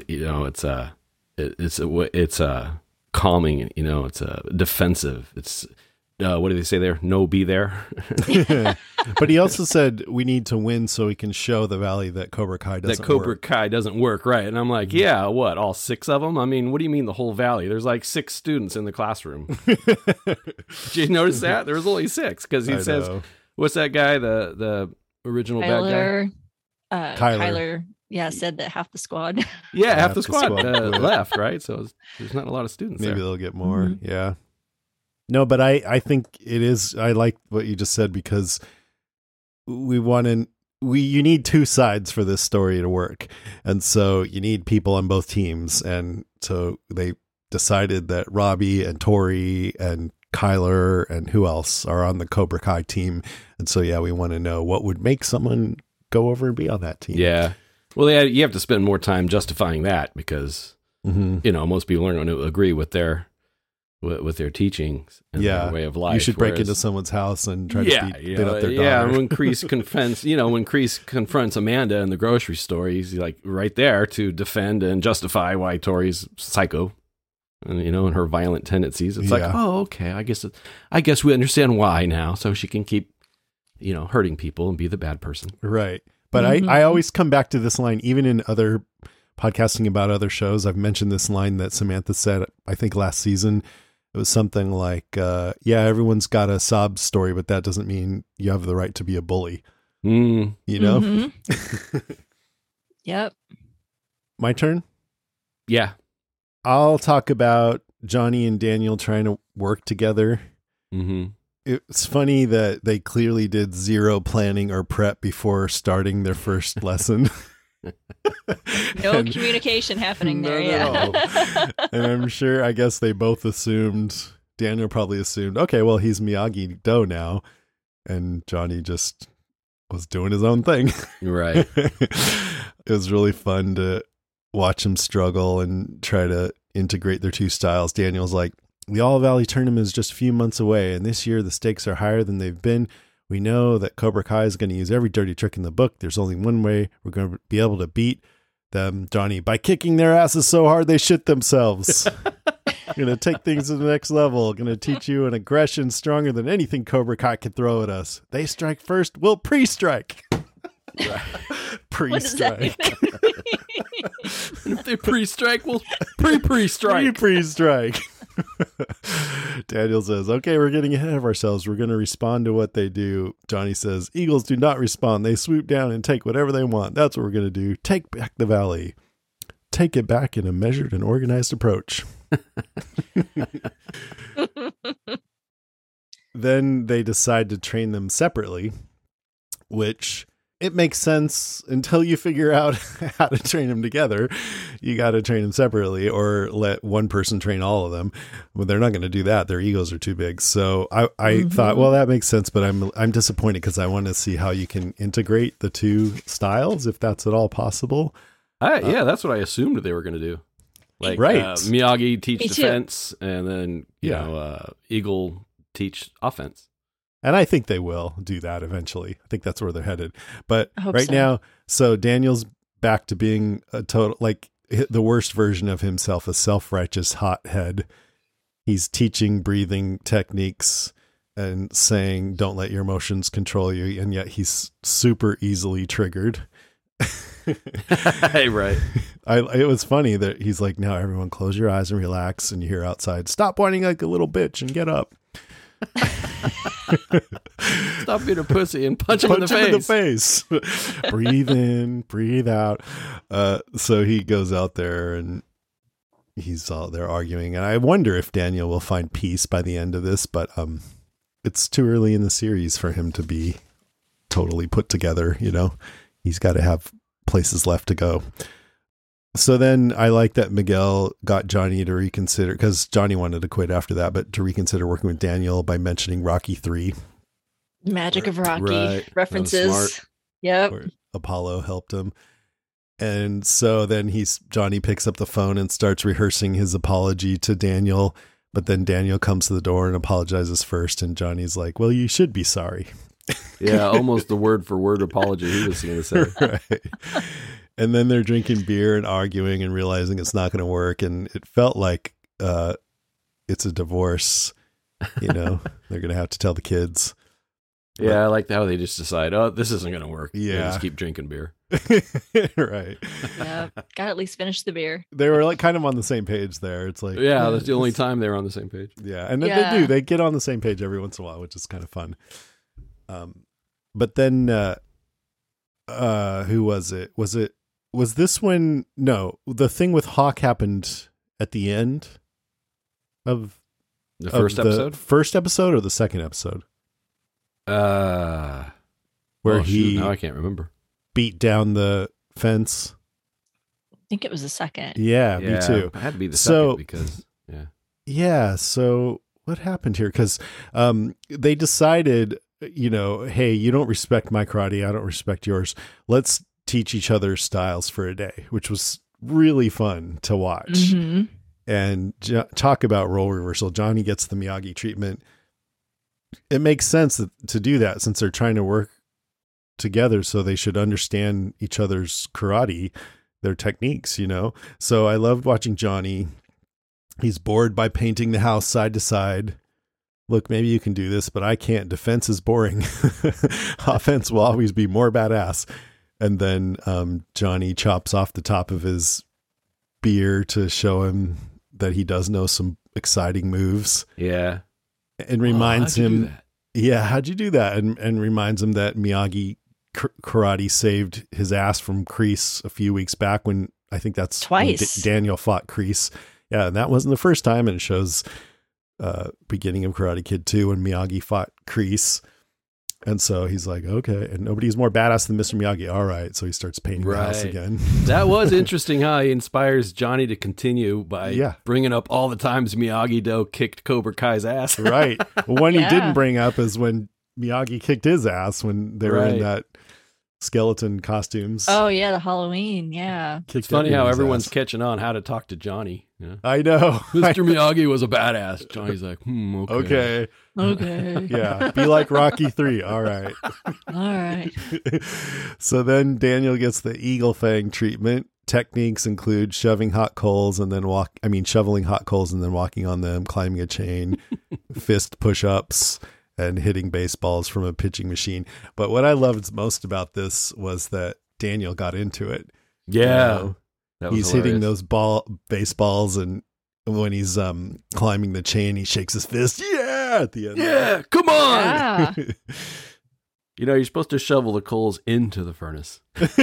it's a calming, it's a defensive. It's, what do they say there? No, be there. But he also said we need to win so we can show the Valley that Cobra Kai doesn't That Cobra work. Kai doesn't work, right? And I'm like, yeah, what, all 6 of them? I mean, what do you mean the whole Valley? There's like 6 students in the classroom. Did you notice that? There was only 6, because he says, what's that guy, the original bad guy? Kyler. Yeah, said that half the squad. Yeah, half the squad quit. left, right? So there's not a lot of students Maybe there. they'll get more. Yeah. No, but I think it is. I like what you just said, because you need 2 sides for this story to work. And so you need people on both teams. And so they decided that Robbie and Tori and Kyler and who else are on the Cobra Kai team. And so, yeah, we want to know what would make someone go over and be on that team. Yeah. Well, you have to spend more time justifying that because, most people aren't going to agree with their teachings and their way of life. You should break into someone's house and try to beat up their daughter. Yeah, when Kreese confronts Amanda in the grocery store, he's like right there to defend and justify why Tori's psycho. And, and her violent tendencies. It's like, oh, okay, I guess we understand why now. So she can keep, hurting people and be the bad person. Right. But I always come back to this line, even in other podcasting about other shows. I've mentioned this line that Samantha said, I think last season. It was something like, everyone's got a sob story, but that doesn't mean you have the right to be a bully. You know? Mm-hmm. Yep. My turn? Yeah. I'll talk about Johnny and Daniel trying to work together. Mm-hmm. It's funny that they clearly did zero planning or prep before starting their first lesson. No communication happening there. And I'm sure, I guess they both assumed, Daniel probably assumed, okay, well, he's Miyagi-Do now. And Johnny just was doing his own thing. Right. It was really fun to watch him struggle and try to integrate their two styles. Daniel's like, the All Valley tournament is just a few months away, and this year the stakes are higher than they've been. We know that Cobra Kai is going to use every dirty trick in the book. There's only one way we're going to be able to beat them, Johnny, by kicking their asses so hard they shit themselves. Going to take things to the next level. Going to teach you an aggression stronger than anything Cobra Kai could throw at us. They strike first, we'll pre-strike. Pre-strike. And if they pre-strike, we'll pre-strike. Pre-strike. Daniel says, okay, we're getting ahead of ourselves. We're going to respond to what they do. Johnny says, Eagles do not respond. They swoop down and take whatever they want. That's what we're going to do. Take back the valley. Take it back in a measured and organized approach. Then they decide to train them separately, which it makes sense until you figure out how to train them together. You got to train them separately or let one person train all of them. But they're not going to do that. Their egos are too big. So I thought, well, that makes sense, but I'm disappointed because I want to see how you can integrate the two styles, if that's at all possible. Yeah, that's what I assumed they were going to do. Like, right. Miyagi teach defense, and then, Eagle teach offense. And I think they will do that eventually. I think that's where they're headed. But right so. now, so Daniel's back to being a total, like the worst version of himself, a self-righteous hothead. He's teaching breathing techniques and saying, don't let your emotions control you. And yet he's super easily triggered. Hey, right. It was funny that he's like, now everyone close your eyes and relax. And you hear outside, stop whining like a little bitch and get up. Stop being a pussy and punch him in the face. Breathe in, breathe out. So he goes out there and he's all there arguing. And I wonder if Daniel will find peace by the end of this, but it's too early in the series for him to be totally put together. He's got to have places left to go. So then I like that Miguel got Johnny to reconsider, because Johnny wanted to quit after that, but to reconsider working with Daniel by mentioning Rocky 3. Magic of Rocky right. references. Yep. Where Apollo helped him. And so then Johnny picks up the phone and starts rehearsing his apology to Daniel. But then Daniel comes to the door and apologizes first. And Johnny's like, well, you should be sorry. Yeah, almost the word for word apology he was going to say. Right. And then they're drinking beer and arguing and realizing it's not going to work. And it felt like it's a divorce. They're going to have to tell the kids. Yeah, I like how they just decide, oh, this isn't going to work. Yeah. They just keep drinking beer. Right. Yeah, got to at least finish the beer. They were like kind of on the same page there. It's like, yeah, that's the only time they were on the same page. Yeah. And then they get on the same page every once in a while, which is kind of fun. But then, who was it? Was this when, no, the thing with Hawk happened at the end of the first episode? The first episode or the second episode? Where he now I can't remember. Beat down the fence. I think it was the second. Yeah, me too. It had to be the second because Yeah. Yeah. So what happened here? Because they decided, hey, you don't respect my karate. I don't respect yours. Let's teach each other styles for a day, which was really fun to watch. Mm-hmm. And talk about role reversal. Johnny gets the Miyagi treatment. It makes sense to do that since they're trying to work together, so they should understand each other's karate, their techniques, So I loved watching Johnny. He's bored by painting the house side to side. Look, maybe you can do this, but I can't. Defense is boring. Offense will always be more badass. And then Johnny chops off the top of his beer to show him that he does know some exciting moves. Yeah. And reminds how'd you him, do that? yeah, how'd you do that? And reminds him that Miyagi karate saved his ass from Kreese a few weeks back when I think that's twice. When Daniel fought Kreese. Yeah, and that wasn't the first time. And it shows beginning of Karate Kid 2 when Miyagi fought Kreese. And so he's like, okay. And nobody's more badass than Mr. Miyagi. All right. So he starts painting the house again. That was interesting how he inspires Johnny to continue by bringing up all the times Miyagi-Do kicked Cobra Kai's ass. Right. One he didn't bring up is when Miyagi kicked his ass when they were in that skeleton costumes. Oh, yeah. The Halloween. Yeah. It's funny how everyone's catching on how to talk to Johnny. Yeah. I know. Mr. Miyagi was a badass. Johnny's like, okay. Okay. Yeah. Be like Rocky 3. All right. All right. So then Daniel gets the Eagle Fang treatment. Techniques include shoveling hot coals and then shoveling hot coals and then walking on them, climbing a chain, fist push-ups, and hitting baseballs from a pitching machine. But what I loved most about this was that Daniel got into it. Yeah. He's hitting those baseballs, and when he's climbing the chain, he shakes his fist. Yeah, at the end. Yeah, come on. Yeah. You're supposed to shovel the coals into the furnace.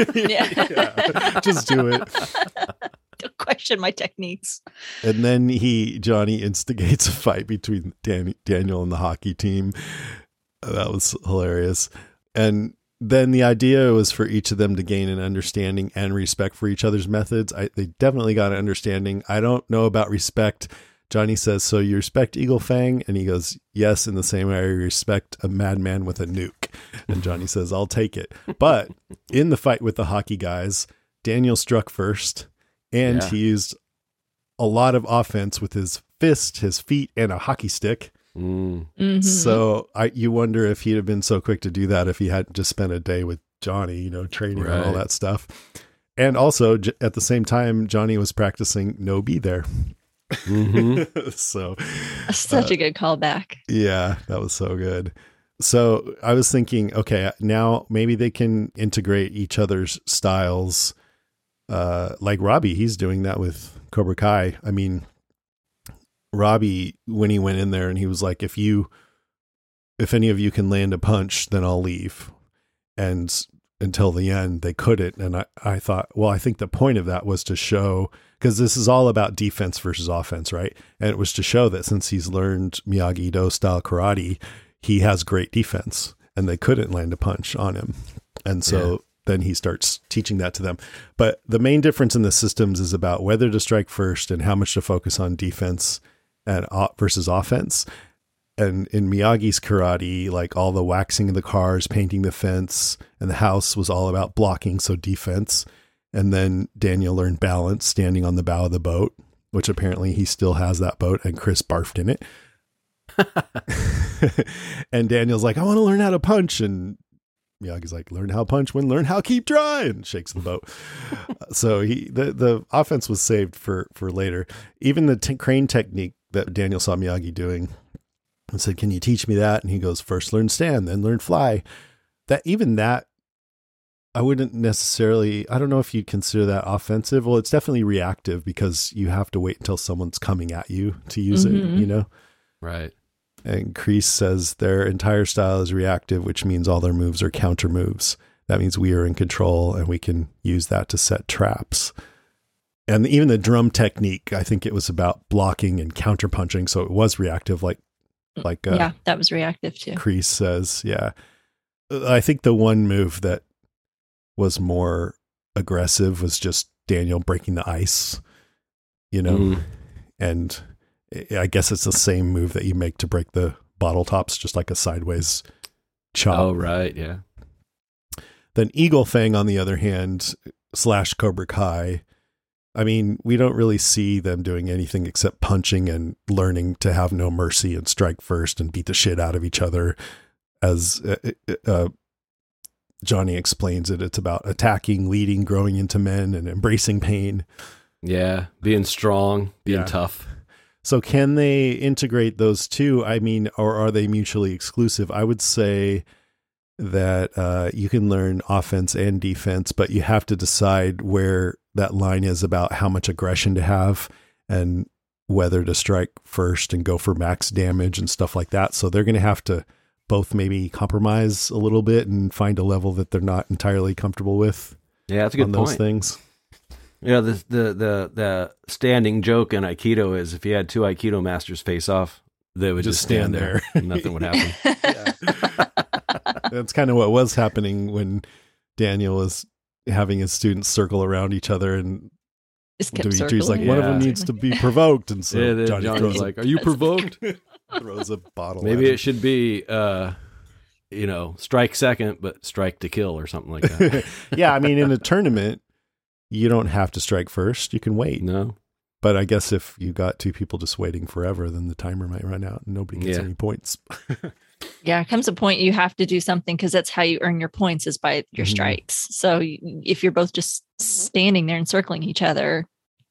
Yeah. Just do it. Don't question my techniques. And then Johnny instigates a fight between Daniel and the hockey team. That was hilarious. And then the idea was for each of them to gain an understanding and respect for each other's methods. They definitely got an understanding. I don't know about respect. Johnny says, so you respect Eagle Fang? And he goes, yes, in the same way I respect a madman with a nuke. And Johnny says, I'll take it. But in the fight with the hockey guys, Daniel struck first, and he used a lot of offense with his fist, his feet, and a hockey stick. Mm-hmm. So you wonder if he'd have been so quick to do that if he hadn't just spent a day with Johnny, training and all that stuff. And also at the same time, Johnny was practicing no be there. Mm-hmm. So such a good callback. Yeah, that was so good. So I was thinking, okay, now maybe they can integrate each other's styles. Like Robbie, he's doing that with Cobra Kai. I mean, Robbie, when he went in there and he was like, if any of you can land a punch, then I'll leave. And until the end, they couldn't. And I thought, well, I think the point of that was to show, because this is all about defense versus offense, right? And it was to show that since he's learned Miyagi-Do style karate, he has great defense, and they couldn't land a punch on him. And so then he starts teaching that to them. But the main difference in the systems is about whether to strike first and how much to focus on defense and versus offense. And in Miyagi's karate, like all the waxing of the cars, painting the fence, and the house was all about blocking, so defense. And then Daniel learned balance, standing on the bow of the boat, which apparently he still has that boat, and Chris barfed in it. And Daniel's like, I want to learn how to punch. And Miyagi's like, learn how to punch when learn how to keep dry, and shakes the boat. So the offense was saved for later. Even the crane technique that Daniel saw Miyagi doing, and said, can you teach me that? And he goes, first learn stand, then learn fly. That I wouldn't necessarily, I don't know if you'd consider that offensive. Well, it's definitely reactive because you have to wait until someone's coming at you to use it, Right. And Kreese says their entire style is reactive, which means all their moves are counter moves. That means we are in control and we can use that to set traps. And even the drum technique, I think it was about blocking and counter punching. So it was reactive, like that was reactive too. Kreese says, yeah. I think the one move that was more aggressive was just Daniel breaking the ice, and I guess it's the same move that you make to break the bottle tops, just like a sideways chop. Oh, right. Yeah. Then Eagle Fang, on the other hand, / Cobra Kai, I mean, we don't really see them doing anything except punching and learning to have no mercy and strike first and beat the shit out of each other. As Johnny explains it, it's about attacking, leading, growing into men, and embracing pain. Yeah. Being strong, being tough. So can they integrate those two? I mean, or are they mutually exclusive? I would say that you can learn offense and defense, but you have to decide where that line is about how much aggression to have and whether to strike first and go for max damage and stuff like that. So they're going to have to both maybe compromise a little bit and find a level that they're not entirely comfortable with. Yeah, that's a good on point. those things. Yeah, the standing joke in Aikido is if you had 2 Aikido masters face off, they would just stand there. And nothing would happen. That's kind of what was happening when Daniel was having his students circle around each other, and Dimitri's like, one of them needs to be provoked. And so Johnny's like, are you provoked? Throws a bottle. Maybe it should be, strike second, but strike to kill or something like that. Yeah. I mean, in a tournament, you don't have to strike first. You can wait. No. But I guess if you got 2 people just waiting forever, then the timer might run out and nobody gets any points. Yeah, it comes a point you have to do something because that's how you earn your points is by your strikes. So if you're both just standing there and circling each other,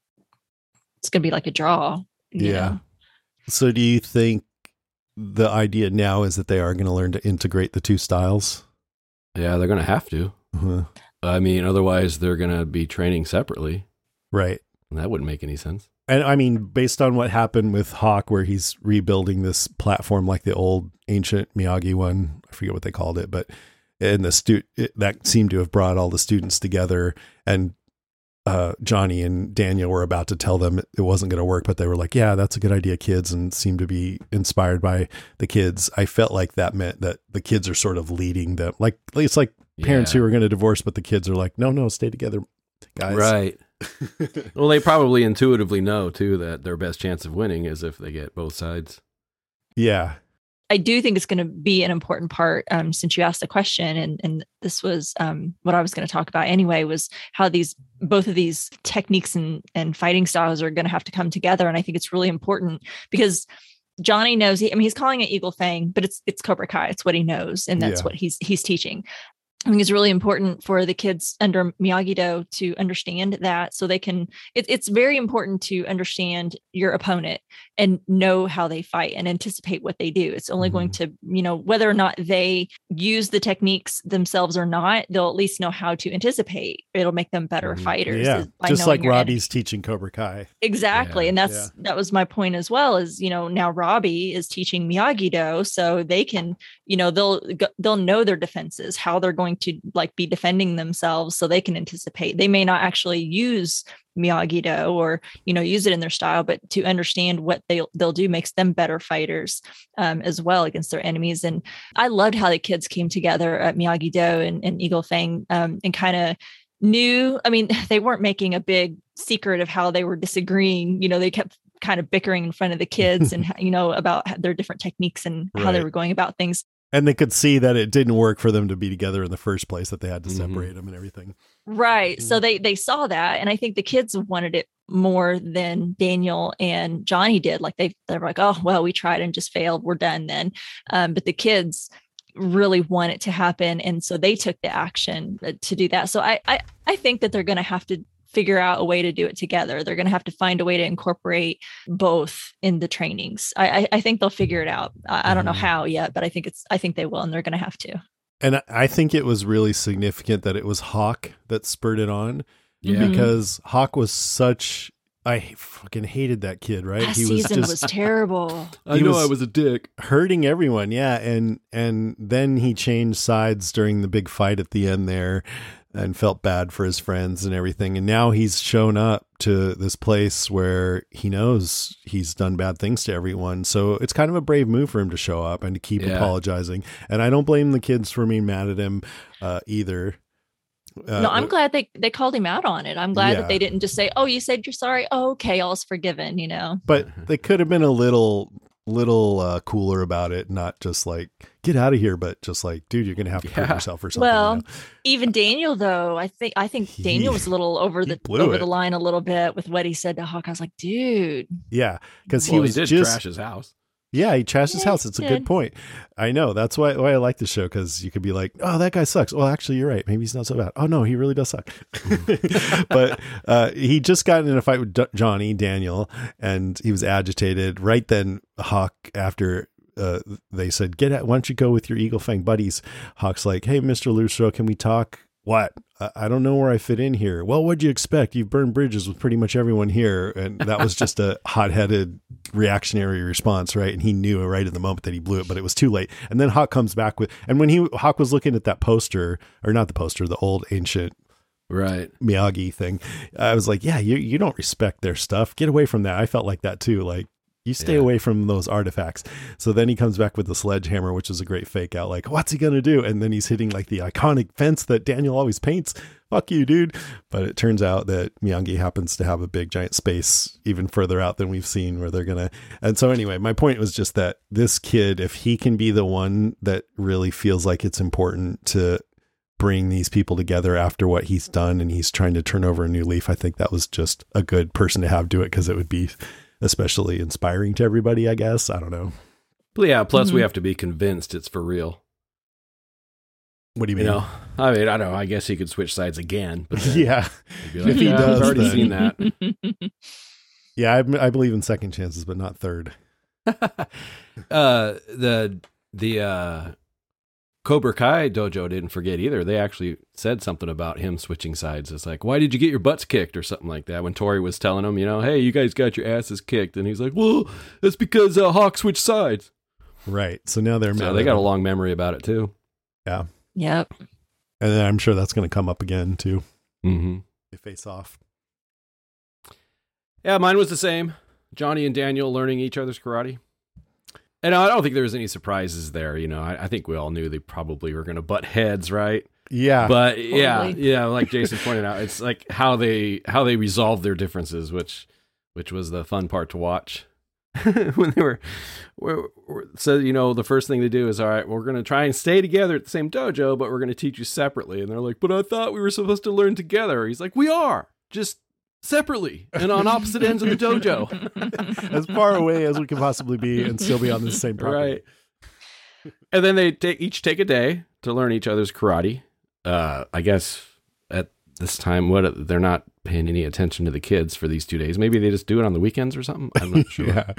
it's going to be like a draw. You know? So do you think the idea now is that they are going to learn to integrate the 2 styles? Yeah, they're going to have to. Uh-huh. I mean, otherwise they're going to be training separately. Right. And that wouldn't make any sense. And I mean, based on what happened with Hawk, where he's rebuilding this platform like the old ancient Miyagi one, I forget what they called it, but and that seemed to have brought all the students together, and Johnny and Daniel were about to tell them it wasn't going to work, but they were like, yeah, that's a good idea, kids, and seemed to be inspired by the kids. I felt like that meant that the kids are sort of leading them. Like, it's like parents who are going to divorce, but the kids are like, no, stay together, guys. Right. Well, they probably intuitively know too that their best chance of winning is if they get both sides. Yeah. I do think it's going to be an important part since you asked the question, and this was what I was going to talk about anyway, was how both of these techniques and fighting styles are going to have to come together. And I think it's really important because Johnny knows, he's calling it Eagle Fang, but it's Cobra Kai. It's what he knows. And that's what he's teaching. I think it's really important for the kids under Miyagi-Do to understand that, so they can, it's very important to understand your opponent and know how they fight and anticipate what they do. It's only going to, whether or not they use the techniques themselves or not, they'll at least know how to anticipate. It'll make them better fighters. Yeah. Just like Robbie's teaching Cobra Kai. Exactly. Yeah. And that was my point as well, is, now Robbie is teaching Miyagi-Do, so they can, they'll know their defenses, how they're going to be defending themselves, so they can anticipate. They may not actually use Miyagi-Do or use it in their style, but to understand what they'll do makes them better fighters as well against their enemies. And I loved how the kids came together at Miyagi-Do and Eagle Fang and kind of knew, they weren't making a big secret of how they were disagreeing. They kept kind of bickering in front of the kids and about their different techniques and how they were going about things. And they could see that it didn't work for them to be together in the first place, that they had to separate them and everything. Right. Mm-hmm. So they saw that. And I think the kids wanted it more than Daniel and Johnny did. Like they were like, oh, well, we tried and just failed. We're done then. But the kids really want it to happen. And so they took the action to do that. So I think that they're going to have to figure out a way to do it together. They're going to have to find a way to incorporate both in the trainings. I think they'll figure it out. I don't know how yet, but I think they will, and they're going to have to. And I think it was really significant that it was Hawk that spurred it on, because Hawk was I fucking hated that kid, right? That season was terrible. I was a dick. Hurting everyone, yeah. And then he changed sides during the big fight at the end there, and felt bad for his friends and everything. And now he's shown up to this place where he knows he's done bad things to everyone. So it's kind of a brave move for him to show up and to keep apologizing. And I don't blame the kids for being mad at him either. No, I'm glad they called him out on it. I'm glad that they didn't just say, "Oh, you said you're sorry. Oh, okay, all's forgiven." You know. But they could have been a little cooler about it, not just like get out of here, but just like, dude, you're gonna have to prove yourself or something. Well, you know? even Daniel though, I think Daniel was a little over the line a little bit with what he said to Hawk. I was like, dude. Yeah, because he did trash his house. Yeah, he trashed his house. It's a good point. I know. That's why I like the show, because you could be like, oh, that guy sucks. Well, actually, you're right. Maybe he's not so bad. Oh, no, he really does suck. But he just got in a fight with Johnny, Daniel, and he was agitated. Right then, Hawk, after they said, why don't you go with your Eagle Fang buddies? Hawk's like, hey, Mr. Lutro, can we talk? What? I don't know where I fit in here. Well, what'd you expect? You've burned bridges with pretty much everyone here. And that was just a hot-headed reactionary response, right? And he knew right in the moment that he blew it, but it was too late. And then Hawk comes back with, and when Hawk was looking at that poster, or not the poster, the old ancient Miyagi thing, I was like, yeah, you don't respect their stuff. Get away from that. I felt like that too. Like, you stay away from those artifacts. So then he comes back with the sledgehammer, which is a great fake out. Like, what's he going to do? And then he's hitting like the iconic fence that Daniel always paints. Fuck you, dude. But it turns out that Miyagi happens to have a big giant space even further out than we've seen where they're going to. And so anyway, my point was just that this kid, if he can be the one that really feels like it's important to bring these people together after what he's done, and he's trying to turn over a new leaf, I think that was just a good person to have do it, because it would be especially inspiring to everybody, I guess. I don't know. But yeah, plus we have to be convinced it's for real. What do you mean? You know, I mean, I don't know. I guess he could switch sides again. But yeah. Like, if he does, I've already seen that. Yeah, I believe in second chances, but not third. The Cobra Kai dojo didn't forget either. They actually said something about him switching sides. It's like, why did you get your butts kicked or something like that? When Tori was telling him, you know, hey, you guys got your asses kicked. And he's like, well, that's because Hawk switched sides. Right. So now they're they got a long memory about it too. Yeah. Yep. And then I'm sure that's going to come up again too. Mm-hmm. They face off. Yeah, mine was the same. Johnny and Daniel learning each other's karate. And I don't think there was any surprises there. You know, I think we all knew they probably were going to butt heads, right? Yeah. But yeah, like Jason pointed out, it's like how they resolved their differences, which was the fun part to watch. When they were so, you know, the first thing they do is, all right, we're going to try and stay together at the same dojo, but we're going to teach you separately. And they're like, but I thought we were supposed to learn together. He's like, we are, just separately and on opposite ends of the dojo. As far away as we can possibly be and still be on the same property. Right. And then they each take a day to learn each other's karate. I guess at this time, they're not paying any attention to the kids for these 2 days. Maybe they just do it on the weekends or something. I'm not sure. Yeah.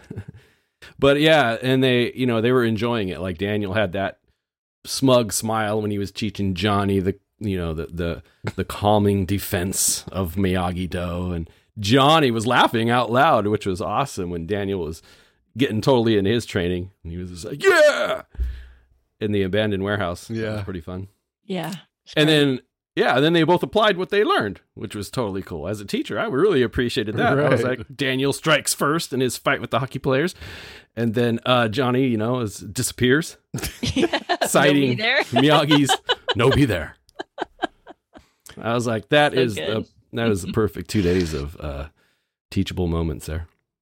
But yeah, and they were enjoying it. Like Daniel had that smug smile when he was teaching Johnny the calming defense of Miyagi-Do, and Johnny was laughing out loud, which was awesome when Daniel was getting totally into his training, and he was just like, yeah, in the abandoned warehouse. Yeah. That was pretty fun. Yeah. And then they both applied what they learned, which was totally cool. As a teacher, I really appreciated that. Right. I was like, Daniel strikes first in his fight with the hockey players, and then Johnny, disappears, citing Miyagi's "No be there." I was like, that was the perfect 2 days of teachable moments there.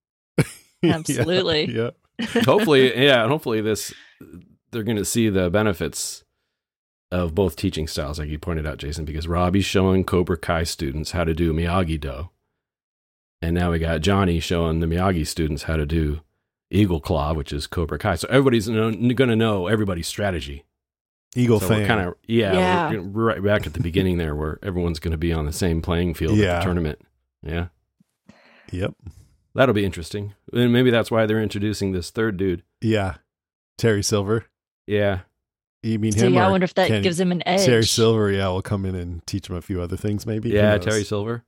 Absolutely. Yeah. Hopefully they're going to see the benefits of both teaching styles, like you pointed out, Jason, because Robbie's showing Cobra Kai students how to do Miyagi-Do. And now we got Johnny showing the Miyagi students how to do Eagle Claw, which is Cobra Kai. So everybody's going to know everybody's strategy. Eagle so Fang. We're right back at the beginning there, where everyone's going to be on the same playing field at the tournament. Yeah. Yep. That'll be interesting. And maybe that's why they're introducing this third dude. Yeah. Terry Silver. Yeah. You mean him? I wonder if that gives him an edge. Terry Silver, will come in and teach him a few other things, maybe. Yeah, Terry Silver.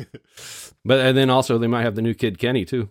And then also they might have the new kid Kenny too.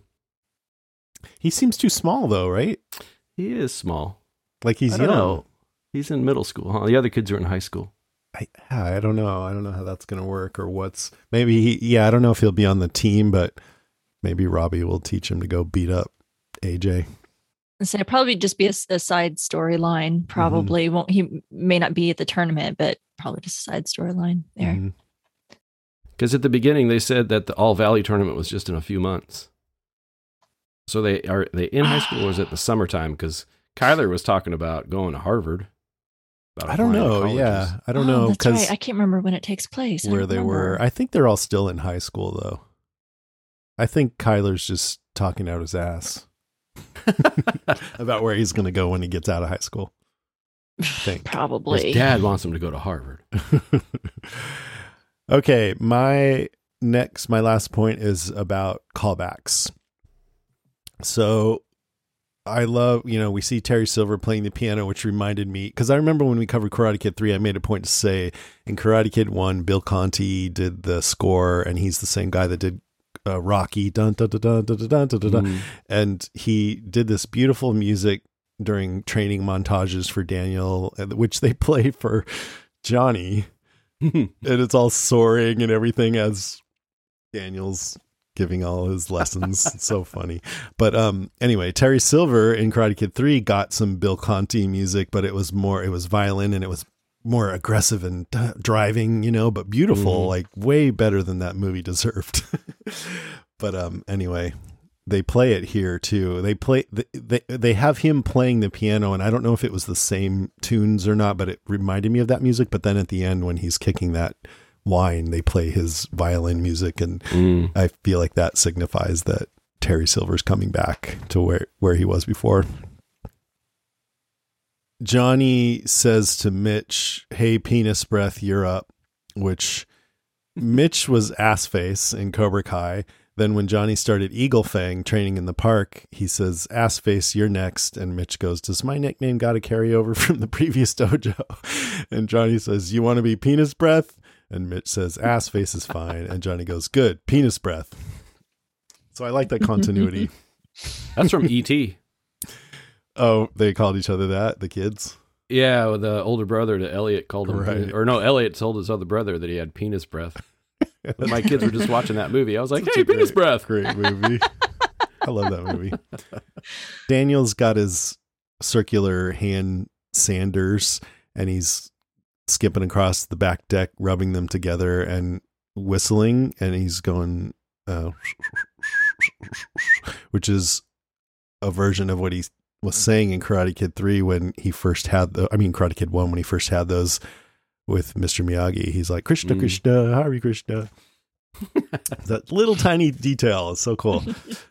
He seems too small though, right? He is small. Like he's young. Know. He's in middle school, huh? The other kids are in high school. I don't know. I don't know how that's going to work, or maybe I don't know if he'll be on the team, but maybe Robbie will teach him to go beat up AJ. So it'd probably just be a side storyline. Probably won't. He may not be at the tournament, but probably just a side storyline there. Mhm. Because at the beginning they said that the All Valley tournament was just in a few months. So they in high school or is it the summertime? Because Kyler was talking about going to Harvard. About I don't applying to know. colleges. Yeah, I don't know That's because right. I can't remember when it takes place. I where don't they were. remember. I think they're all still in high school though. I think Kyler's just talking out his ass about where he's going to go when he gets out of high school. I think. Probably. His dad wants him to go to Harvard. Okay, my last point is about callbacks. So I love, we see Terry Silver playing the piano, which reminded me, because I remember when we covered Karate Kid 3, I made a point to say in Karate Kid 1, Bill Conti did the score, and he's the same guy that did Rocky, dun, dun, dun, dun, dun, dun, dun, dun, dun. And he did this beautiful music during training montages for Daniel, which they play for Johnny. And it's all soaring and everything as Daniel's giving all his lessons. It's so funny. But anyway, Terry Silver in Karate Kid 3 got some Bill Conti music, but it was violin and it was more aggressive and driving, but beautiful, like way better than that movie deserved. But anyway, they play it here too. They have him playing the piano, and I don't know if it was the same tunes or not, but it reminded me of that music. But then at the end, when he's kicking that wine, they play his violin music, and I feel like that signifies that Terry Silver's coming back to where he was before. Johnny says to Mitch, "Hey, penis breath, you're up," which Mitch was ass face in Cobra Kai. Then when Johnny started Eagle Fang training in the park, he says, "Ass face, you're next." And Mitch goes, "Does my nickname got to carry over from the previous dojo?" And Johnny says, "You want to be penis breath?" And Mitch says, "Ass face is fine." And Johnny goes, "Good, penis breath." So I like that continuity. That's from E.T. Oh, they called each other that, the kids? Yeah, the older brother to Elliot called him, Right. or no, Elliot told his other brother that he had penis breath. My kids were just watching that movie. I was like, Such "Hey, a penis breath." Great movie. I love that movie. Daniel's got his circular hand sanders, and he's skipping across the back deck, rubbing them together and whistling, and he's going, which is a version of what he was saying in Karate Kid 3 when he first had Karate Kid 1 when he first had those with Mr. Miyagi. He's like, "Krishna, Krishna, Hare Krishna." That little tiny detail is so cool.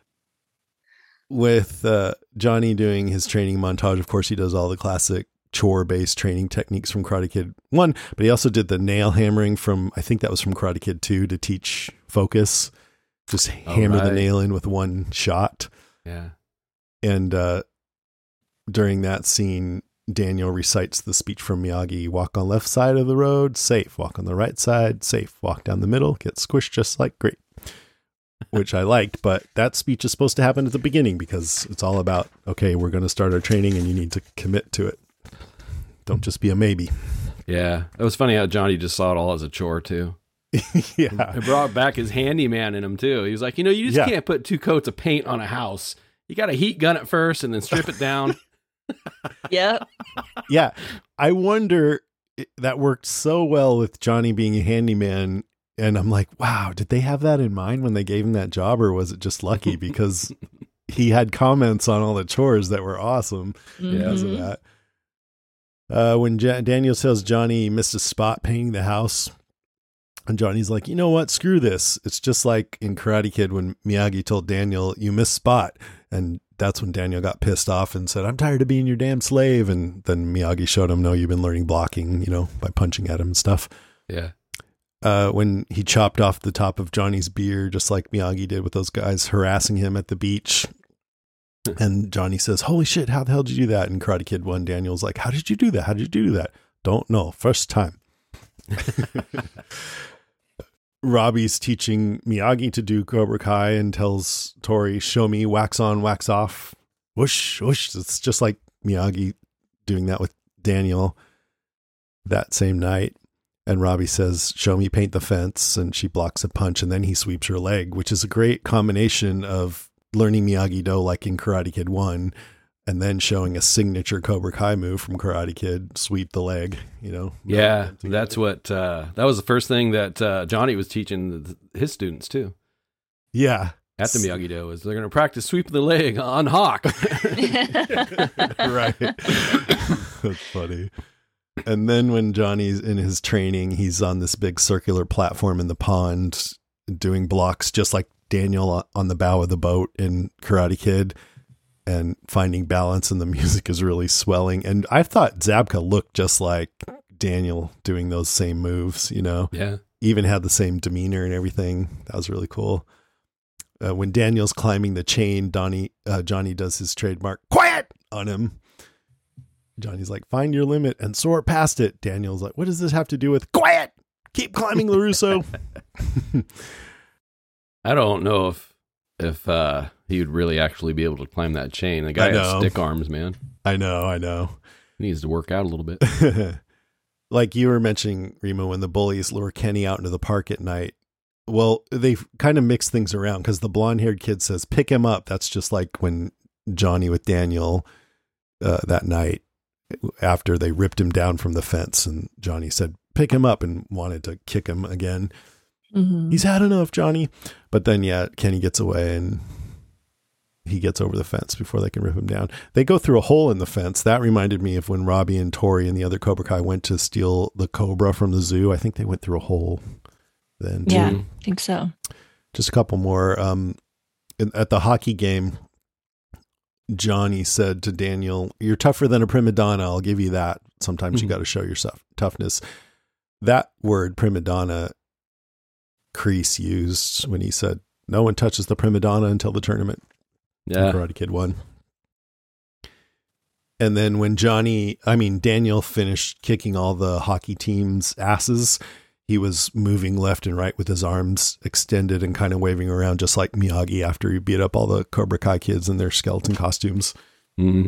With Johnny doing his training montage, of course, he does all the classic chore-based training techniques from Karate Kid 1, but he also did the nail hammering from, I think that was from Karate Kid 2 to teach focus. Just hammer the nail in with one shot. Yeah. And during that scene, Daniel recites the speech from Miyagi: "Walk on left side of the road, safe. Walk on the right side, safe. Walk down the middle, get squished just like grape." Which I liked, but that speech is supposed to happen at the beginning because it's all about, okay, we're going to start our training and you need to commit to it. Don't just be a maybe. Yeah. It was funny how Johnny just saw it all as a chore too. Yeah. It brought back his handyman in him too. He was like, you just can't put 2 coats of paint on a house. You got to heat gun it first and then strip it down. Yep. Yeah. I wonder, that worked so well with Johnny being a handyman. And I'm like, wow, did they have that in mind when they gave him that job, or was it just lucky because he had comments on all the chores that were awesome because of that. When Daniel tells Johnny he missed a spot painting the house, and Johnny's like, "You know what? Screw this." It's just like in Karate Kid when Miyagi told Daniel, "You missed spot." And that's when Daniel got pissed off and said, "I'm tired of being your damn slave." And then Miyagi showed him, "No, you've been learning blocking, by punching at him and stuff." Yeah. When he chopped off the top of Johnny's beer, just like Miyagi did with those guys harassing him at the beach. And Johnny says, "Holy shit, how the hell did you do that?" And Karate Kid 1, Daniel's like, "How did you do that? How did you do that?" "Don't know. First time." Robbie's teaching Miyagi to do Cobra Kai and tells Tori, "Show me wax on, wax off. Whoosh, whoosh." It's just like Miyagi doing that with Daniel that same night. And Robbie says, "Show me paint the fence." And she blocks a punch, and then he sweeps her leg, which is a great combination of learning Miyagi-Do like in Karate Kid 1, and then showing a signature Cobra Kai move from Karate Kid, sweep the leg, Yeah, that's what, that was the first thing that Johnny was teaching his students too. Yeah. At the Miyagi-Do is they're going to practice sweeping the leg on Hawk. Right. That's funny. And then when Johnny's in his training, he's on this big circular platform in the pond doing blocks just like Daniel on the bow of the boat in Karate Kid and finding balance, and the music is really swelling. And I thought Zabka looked just like Daniel doing those same moves, Yeah. Even had the same demeanor and everything. That was really cool. When Daniel's climbing the chain, Johnny does his trademark quiet on him. Johnny's like, find your limit and soar past it. Daniel's like, what does this have to do with quiet? Keep climbing, LaRusso. I don't know if he would really actually be able to climb that chain. The guy has stick arms, man. I know. He needs to work out a little bit. Like you were mentioning, Remo, when the bullies lure Kenny out into the park at night. Well, they kind of mix things around because the blonde-haired kid says, pick him up. That's just like when Johnny with Daniel that night after they ripped him down from the fence, and Johnny said, pick him up, and wanted to kick him again. Mm-hmm. He's had enough, Johnny. But then, Kenny gets away and he gets over the fence before they can rip him down. They go through a hole in the fence. That reminded me of when Robbie and Tori and the other Cobra Kai went to steal the cobra from the zoo. I think they went through a hole then too. Yeah, I think so. Just a couple more. At the hockey game, Johnny said to Daniel, you're tougher than a prima donna. I'll give you that. Sometimes you got to show yourself toughness. That word prima donna, Kreese used when he said, no one touches the prima donna until the tournament. Yeah. Karate Kid won. And then when Daniel finished kicking all the hockey team's asses, he was moving left and right with his arms extended and kind of waving around just like Miyagi after he beat up all the Cobra Kai kids in their skeleton costumes. Mm-hmm.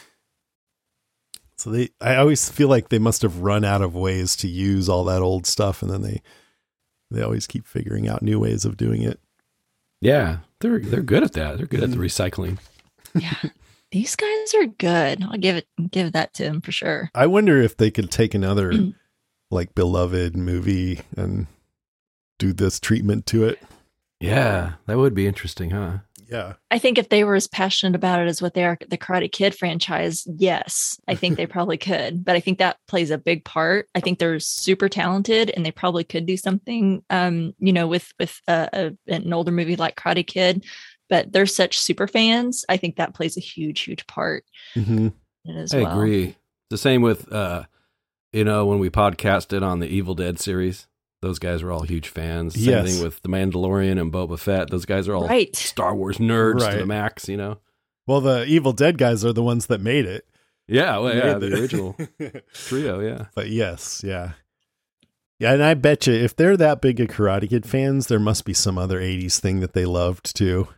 So I always feel like they must have run out of ways to use all that old stuff, and then they always keep figuring out new ways of doing it. Yeah, they're good at that. They're good at the recycling. Yeah, these guys are good. I'll give that to them for sure. I wonder if they could take another like beloved movie and do this treatment to it. Yeah, that would be interesting, huh? Yeah. I think if they were as passionate about it as what they are, the Karate Kid franchise, yes, I think they probably could. But I think that plays a big part. I think they're super talented, and they probably could do something, with an older movie like Karate Kid. But they're such super fans. I think that plays a huge, huge part. Mm-hmm. I agree. The same with, when we podcasted on the Evil Dead series. Those guys are all huge fans. Same thing with The Mandalorian and Boba Fett. Those guys are all Star Wars nerds to the max, Well, the Evil Dead guys are the ones that made it. Yeah, the original trio, yeah. But yes, yeah. Yeah, and I bet you if they're that big of Karate Kid fans, there must be some other 80s thing that they loved too.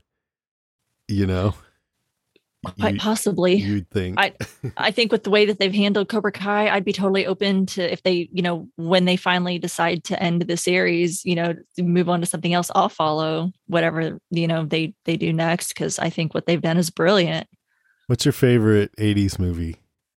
Quite possibly. You'd think. I think with the way that they've handled Cobra Kai, I'd be totally open to if they, when they finally decide to end the series, move on to something else, I'll follow whatever, they do next, because I think what they've done is brilliant. What's your favorite 80s movie?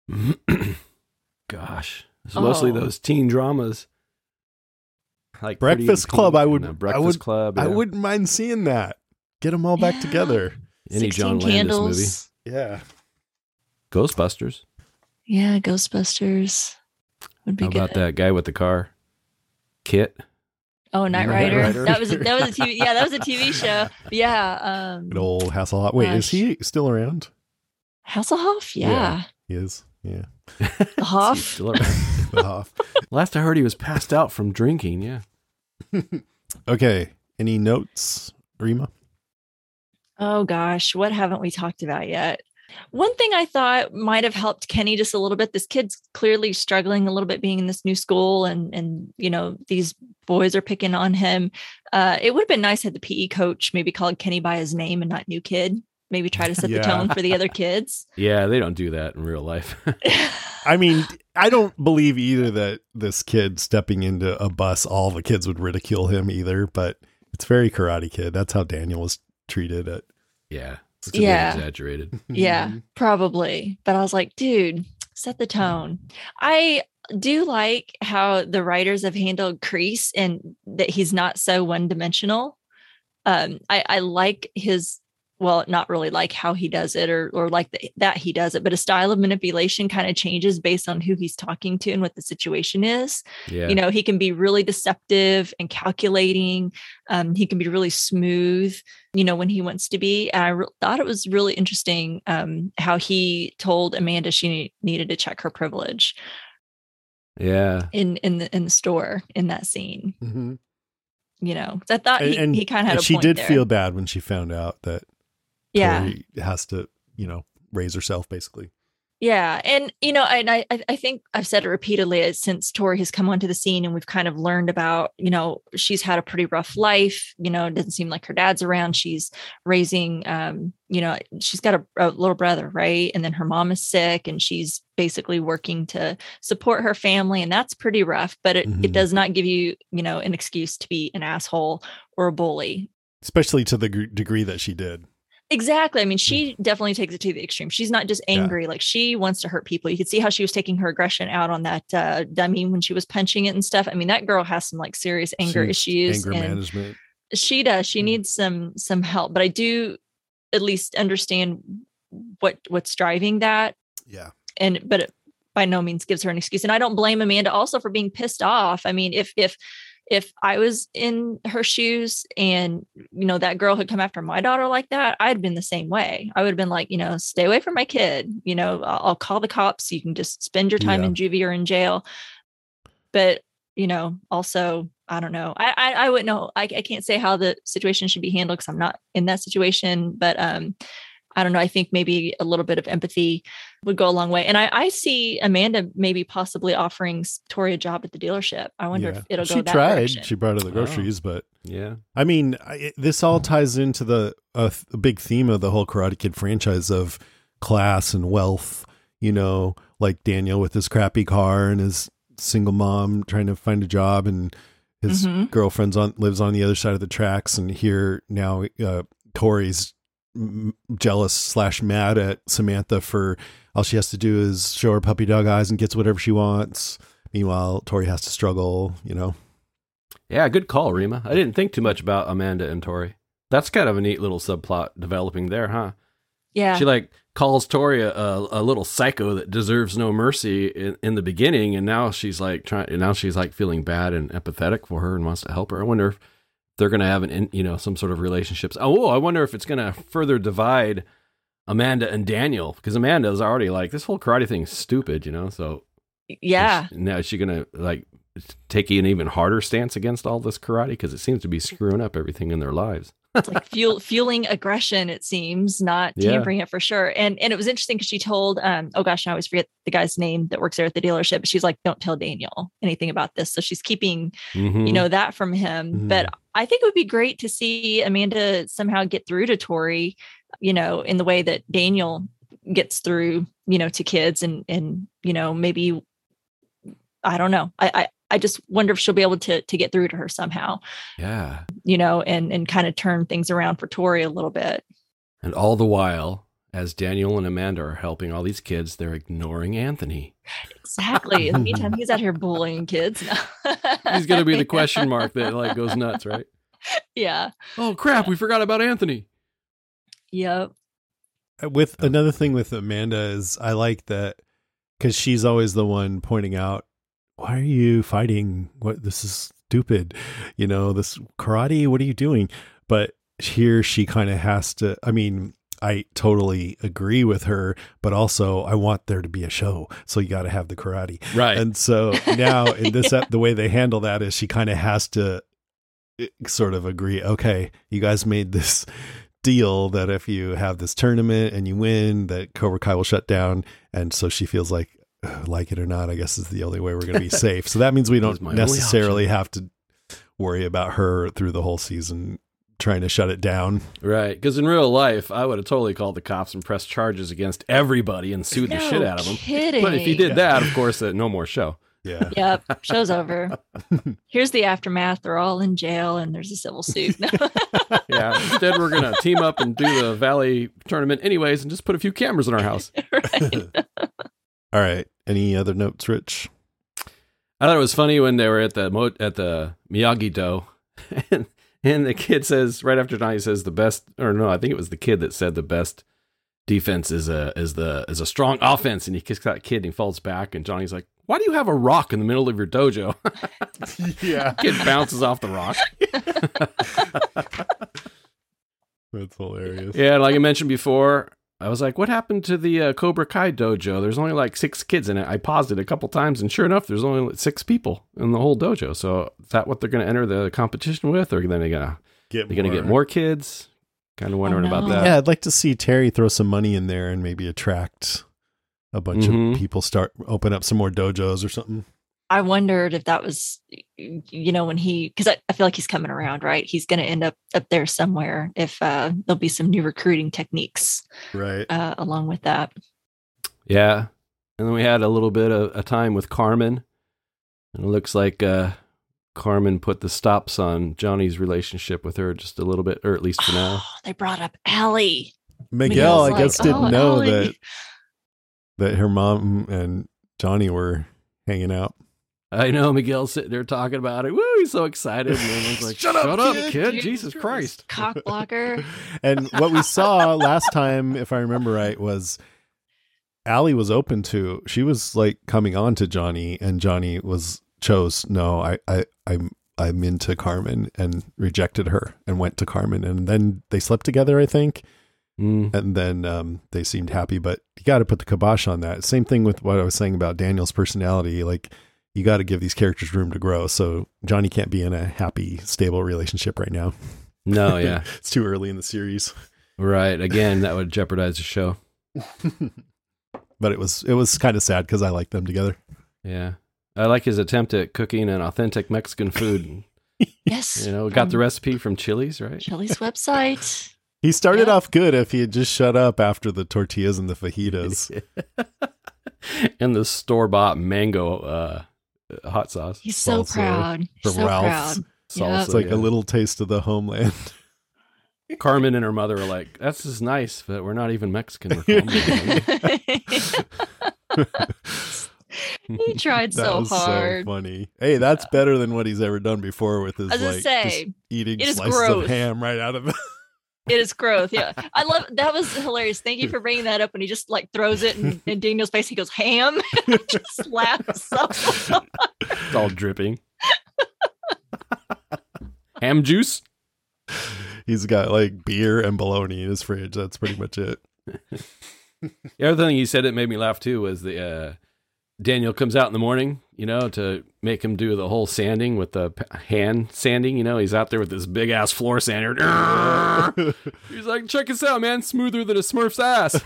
Gosh, it's mostly those teen dramas. Like Breakfast Club. Breakfast Club. Yeah. I wouldn't mind seeing that. Get them all back together. Any John Landis movie. Yeah. Ghostbusters. Yeah, Ghostbusters would be good. How about good. that guy with the car? Kit. Oh, Knight Rider. That was a TV. Yeah, that was a TV show. Yeah. Good old Hasselhoff. Wait, is he still around? Hasselhoff? Yeah. He is. Yeah. The Hoff. The Hoff. Last I heard, he was passed out from drinking. Yeah. Okay. Any notes, Rima? Oh gosh, what haven't we talked about yet? One thing I thought might have helped Kenny just a little bit. This kid's clearly struggling a little bit being in this new school, and these boys are picking on him. It would have been nice had the PE coach maybe called Kenny by his name and not new kid. Maybe try to set the tone for the other kids. Yeah, they don't do that in real life. I mean, I don't believe either that this kid stepping into a bus, all the kids would ridicule him either, but it's very Karate Kid. That's how Daniel was treated at It's a bit exaggerated. Yeah, probably. But I was like, dude, set the tone. I do like how the writers have handled Kreese and that he's not so one-dimensional. I like his, well, not really like how he does it or like that he does it, but a style of manipulation kind of changes based on who he's talking to and what the situation is. Yeah. You know, he can be really deceptive and calculating. He can be really smooth, you know, when he wants to be. And I thought it was really interesting how he told Amanda she needed to check her privilege. Yeah. In the store in that scene. Mm-hmm. You know, I thought he kind of had a she point did there. feel bad when she found out that Tori has to, you know, raise herself basically. Yeah. And, you know, and I think I've said it repeatedly since Tori has come onto the scene and we've kind of learned about, you know, she's had a pretty rough life. You know, it doesn't seem like her dad's around. She's raising, you know, she's got a little brother, right? And then her mom is sick and she's basically working to support her family. And that's pretty rough, but it does not give you, you know, an excuse to be an asshole or a bully. Especially to the degree that she did. Exactly. I mean, she definitely takes it to the extreme. She's not just angry. Like she wants to hurt people. You could see how she was taking her aggression out on that dummy when she was punching it and stuff. I mean, that girl has some like serious anger issues. Anger management. She does. She needs some help, but I do at least understand what's driving that. Yeah. But it by no means gives her an excuse. And I don't blame Amanda also for being pissed off. I mean, if I was in her shoes and, you know, that girl had come after my daughter like that, I'd been the same way. I would have been like, you know, stay away from my kid. You know, I'll call the cops. You can just spend your time in juvie or in jail. But, you know, also, I don't know. I wouldn't know. I can't say how the situation should be handled because I'm not in that situation. But I don't know. I think maybe a little bit of empathy would go a long way. And I see Amanda maybe possibly offering Tori a job at the dealership. I wonder if it'll go that direction. She brought her the groceries, but yeah. I mean, this all ties into the big theme of the whole Karate Kid franchise of class and wealth, you know, like Daniel with his crappy car and his single mom trying to find a job and his girlfriend lives on the other side of the tracks. And here now Tori's jealous / mad at Samantha for all she has to do is show her puppy dog eyes and gets whatever she wants. Meanwhile, Tori has to struggle, you know? Yeah, good call, Rima. I didn't think too much about Amanda and Tori. That's kind of a neat little subplot developing there, huh? Yeah. She like calls Tori a little psycho that deserves no mercy in the beginning. And now she's like feeling bad and empathetic for her and wants to help her. I wonder if they're going to have some sort of relationships. Oh, I wonder if it's going to further divide Amanda and Daniel, because Amanda's already like, this whole karate thing's stupid, you know? So yeah. Now is she going to like take an even harder stance against all this karate? Because it seems to be screwing up everything in their lives. It's like fueling aggression, it seems, not tampering it for sure. And it was interesting because she told, oh gosh, I always forget the guy's name that works there at the dealership. But she's like, don't tell Daniel anything about this. So she's keeping, you know, that from him. But I think it would be great to see Amanda somehow get through to Tori, you know, in the way that Daniel gets through, you know, to kids and, you know, maybe, I don't know. I just wonder if she'll be able to get through to her somehow. Yeah. You know, and kind of turn things around for Tori a little bit. And all the while, as Daniel and Amanda are helping all these kids, they're ignoring Anthony. Exactly. In the meantime, he's out here bullying kids. He's going to be the question mark that like goes nuts, right? Yeah. Oh crap, we forgot about Anthony. Yep. With another thing with Amanda is I like that because she's always the one pointing out, why are you fighting? This is stupid. You know, this karate, what are you doing? But here she kind of has to, I mean, I totally agree with her, but also I want there to be a show. So you got to have the karate. Right. And so now in this, the way they handle that is she kind of has to sort of agree. Okay, you guys made this deal that if you have this tournament and you win, that Cobra Kai will shut down. And so she feels like it or not, I guess is the only way we're going to be safe. So that means we don't necessarily have to worry about her through the whole season trying to shut it down. Right. Because in real life, I would have totally called the cops and pressed charges against everybody and sued the shit out of them. Kidding. But if you did that, of course, no more show. Yeah. Yep, show's over. Here's the aftermath. They're all in jail and there's a civil suit. Yeah. Instead, we're going to team up and do the Valley tournament anyways and just put a few cameras in our house. Right. All right. Any other notes, Rich? I thought it was funny when they were at the Miyagi-Do, and the kid says, right after Johnny says the best, or no, I think it was the kid that said the best defense is a strong offense, and he kicks that kid and he falls back, and Johnny's like, why do you have a rock in the middle of your dojo? Yeah. Kid bounces off the rock. That's hilarious. Yeah, like I mentioned before, I was like, what happened to the Cobra Kai dojo? There's only like 6 kids in it. I paused it a couple times, and sure enough, there's only 6 people in the whole dojo. So is that what they're going to enter the competition with? Or then they're going to get more kids? Kind of wondering about that. Yeah, I'd like to see Terry throw some money in there and maybe attract a bunch of people, open up some more dojos or something. I wondered if that was, when because I feel like he's coming around, right? He's going to end up there somewhere if there'll be some new recruiting techniques, right? Along with that. Yeah. And then we had a little bit of a time with Carmen. And it looks like Carmen put the stops on Johnny's relationship with her just a little bit, or at least for now. They brought up Allie. Miguel, I guess, didn't know Allie. that her mom and Johnny were hanging out. I know, Miguel's sitting there talking about it. Woo, he's so excited. And everyone's like, shut up, kid. Jesus Christ. Cock blocker. And what we saw last time, if I remember right, was Allie was open to, she was like coming on to Johnny, and Johnny chose, no, I'm into Carmen, and rejected her and went to Carmen. And then they slept together, I think. And then they seemed happy, but you got to put the kibosh on that. Same thing with what I was saying about Daniel's personality. Like, you got to give these characters room to grow. So Johnny can't be in a happy, stable relationship right now. No, yeah. It's too early in the series. Right. Again, that would jeopardize the show. But it was kind of sad because I like them together. Yeah. I like his attempt at cooking an authentic Mexican food. Yes. Got the recipe from Chili's, right? Chili's website. He started off good if he had just shut up after the tortillas and the fajitas. And the store-bought mango hot sauce. He's so proud. From so Ralph's. Proud. Salsa, It's like a little taste of the homeland. Carmen and her mother are like, that's just nice, but we're not even Mexican. We're Colombian. He tried so hard. So funny. Hey, that's better than what he's ever done before with his just eating slices of ham right out of it. It is growth. Yeah. I love that. Was hilarious. Thank you for bringing that up. When he just like throws it in Daniel's face, he goes, ham. Just laughs so It's all dripping. Ham juice. He's got like beer and bologna in his fridge. That's pretty much it. The other thing he said that made me laugh too was the Daniel comes out in the morning, to make him do the whole sanding with the hand sanding. He's out there with this big ass floor sander. He's like, check this out, man. Smoother than a Smurf's ass.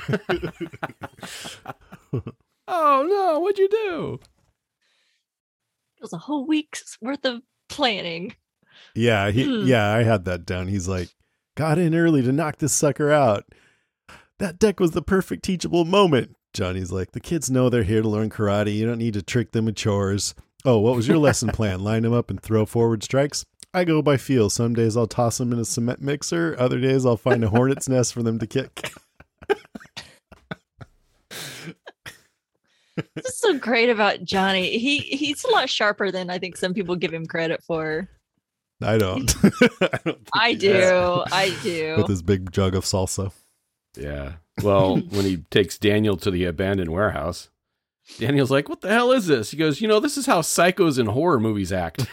Oh no, what'd you do? It was a whole week's worth of planning. Yeah, I had that down. He's like, got in early to knock this sucker out. That deck was the perfect teachable moment. Johnny's like, the kids know they're here to learn karate. You don't need to trick them with chores. Oh, what was your lesson plan? Line them up and throw forward strikes? I go by feel. Some days I'll toss them in a cement mixer. Other days I'll find a hornet's nest for them to kick. This is so great about Johnny. He's a lot sharper than I think some people give him credit for. I don't. I do. With his big jug of salsa. Yeah. Well, when he takes Daniel to the abandoned warehouse, Daniel's like, what the hell is this? He goes, this is how psychos in horror movies act.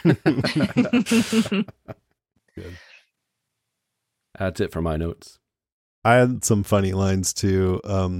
Good. That's it for my notes. I had some funny lines too.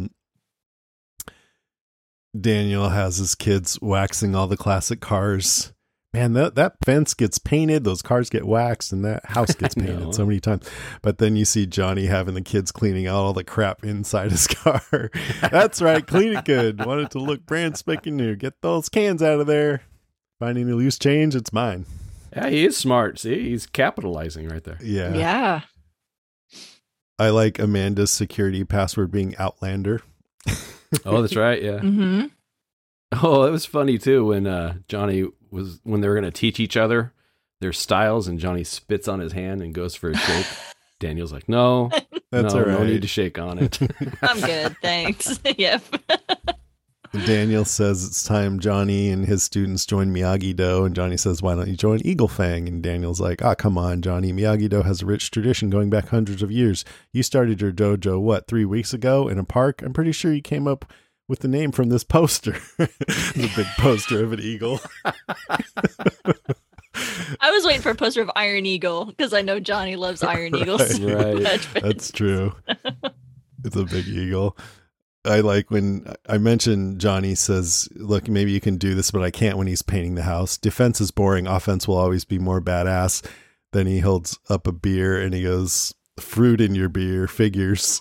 Daniel has his kids waxing all the classic cars. Man, that fence gets painted, those cars get waxed, and that house gets painted so many times. But then you see Johnny having the kids cleaning out all the crap inside his car. That's right, clean it good. Want it to look brand spanking new. Get those cans out of there. Find any loose change, it's mine. Yeah, he is smart. See, he's capitalizing right there. Yeah. Yeah. I like Amanda's security password being Outlander. Oh, that's right. Yeah. Mm-hmm. Oh, it was funny too when when they were going to teach each other their styles, and Johnny spits on his hand and goes for a shake. Daniel's like, no, That's all right. No need to shake on it. I'm good, thanks. Yep. Daniel says it's time Johnny and his students join Miyagi-Do, and Johnny says, why don't you join Eagle Fang? And Daniel's like, come on, Johnny. Miyagi-Do has a rich tradition going back hundreds of years. You started your dojo, 3 weeks ago in a park? I'm pretty sure you came up with the name from this poster. The big poster of an eagle. I was waiting for a poster of Iron Eagle because I know Johnny loves Iron Eagles. Right. That's true. It's a big eagle. I like when I mentioned Johnny says, look, maybe you can do this, but I can't when he's painting the house. Defense is boring. Offense will always be more badass. Then he holds up a beer and he goes, fruit in your beer, figures.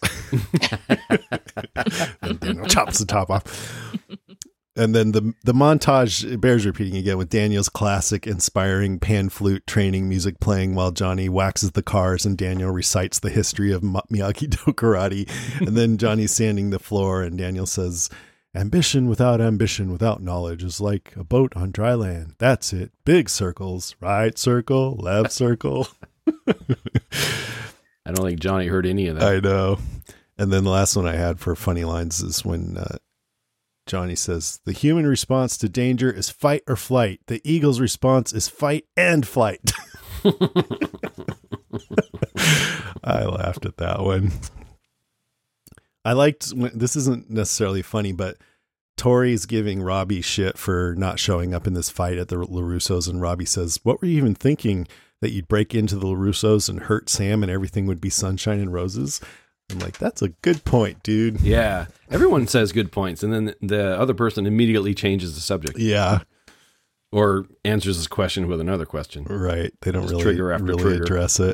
And Daniel chops the top off. And then the montage bears repeating again with Daniel's classic inspiring pan flute training music playing while Johnny waxes the cars and Daniel recites the history of Miyagi-Do karate. And then Johnny's sanding the floor and Daniel says, ambition without knowledge is like a boat on dry land. That's it. Big circles, right circle, left circle. I don't think Johnny heard any of that. I know. And then the last one I had for funny lines is when Johnny says, the human response to danger is fight or flight. The eagle's response is fight and flight. I laughed at that one. I liked, this isn't necessarily funny, but Tori's giving Robbie shit for not showing up in this fight at the LaRussos. And Robbie says, what were you even thinking, that you'd break into the LaRussos and hurt Sam and everything would be sunshine and roses? I'm like, that's a good point, dude. Yeah. Everyone says good points, and then the other person immediately changes the subject. Yeah. Or answers this question with another question. Right. They don't Just really, trigger after really trigger. address it.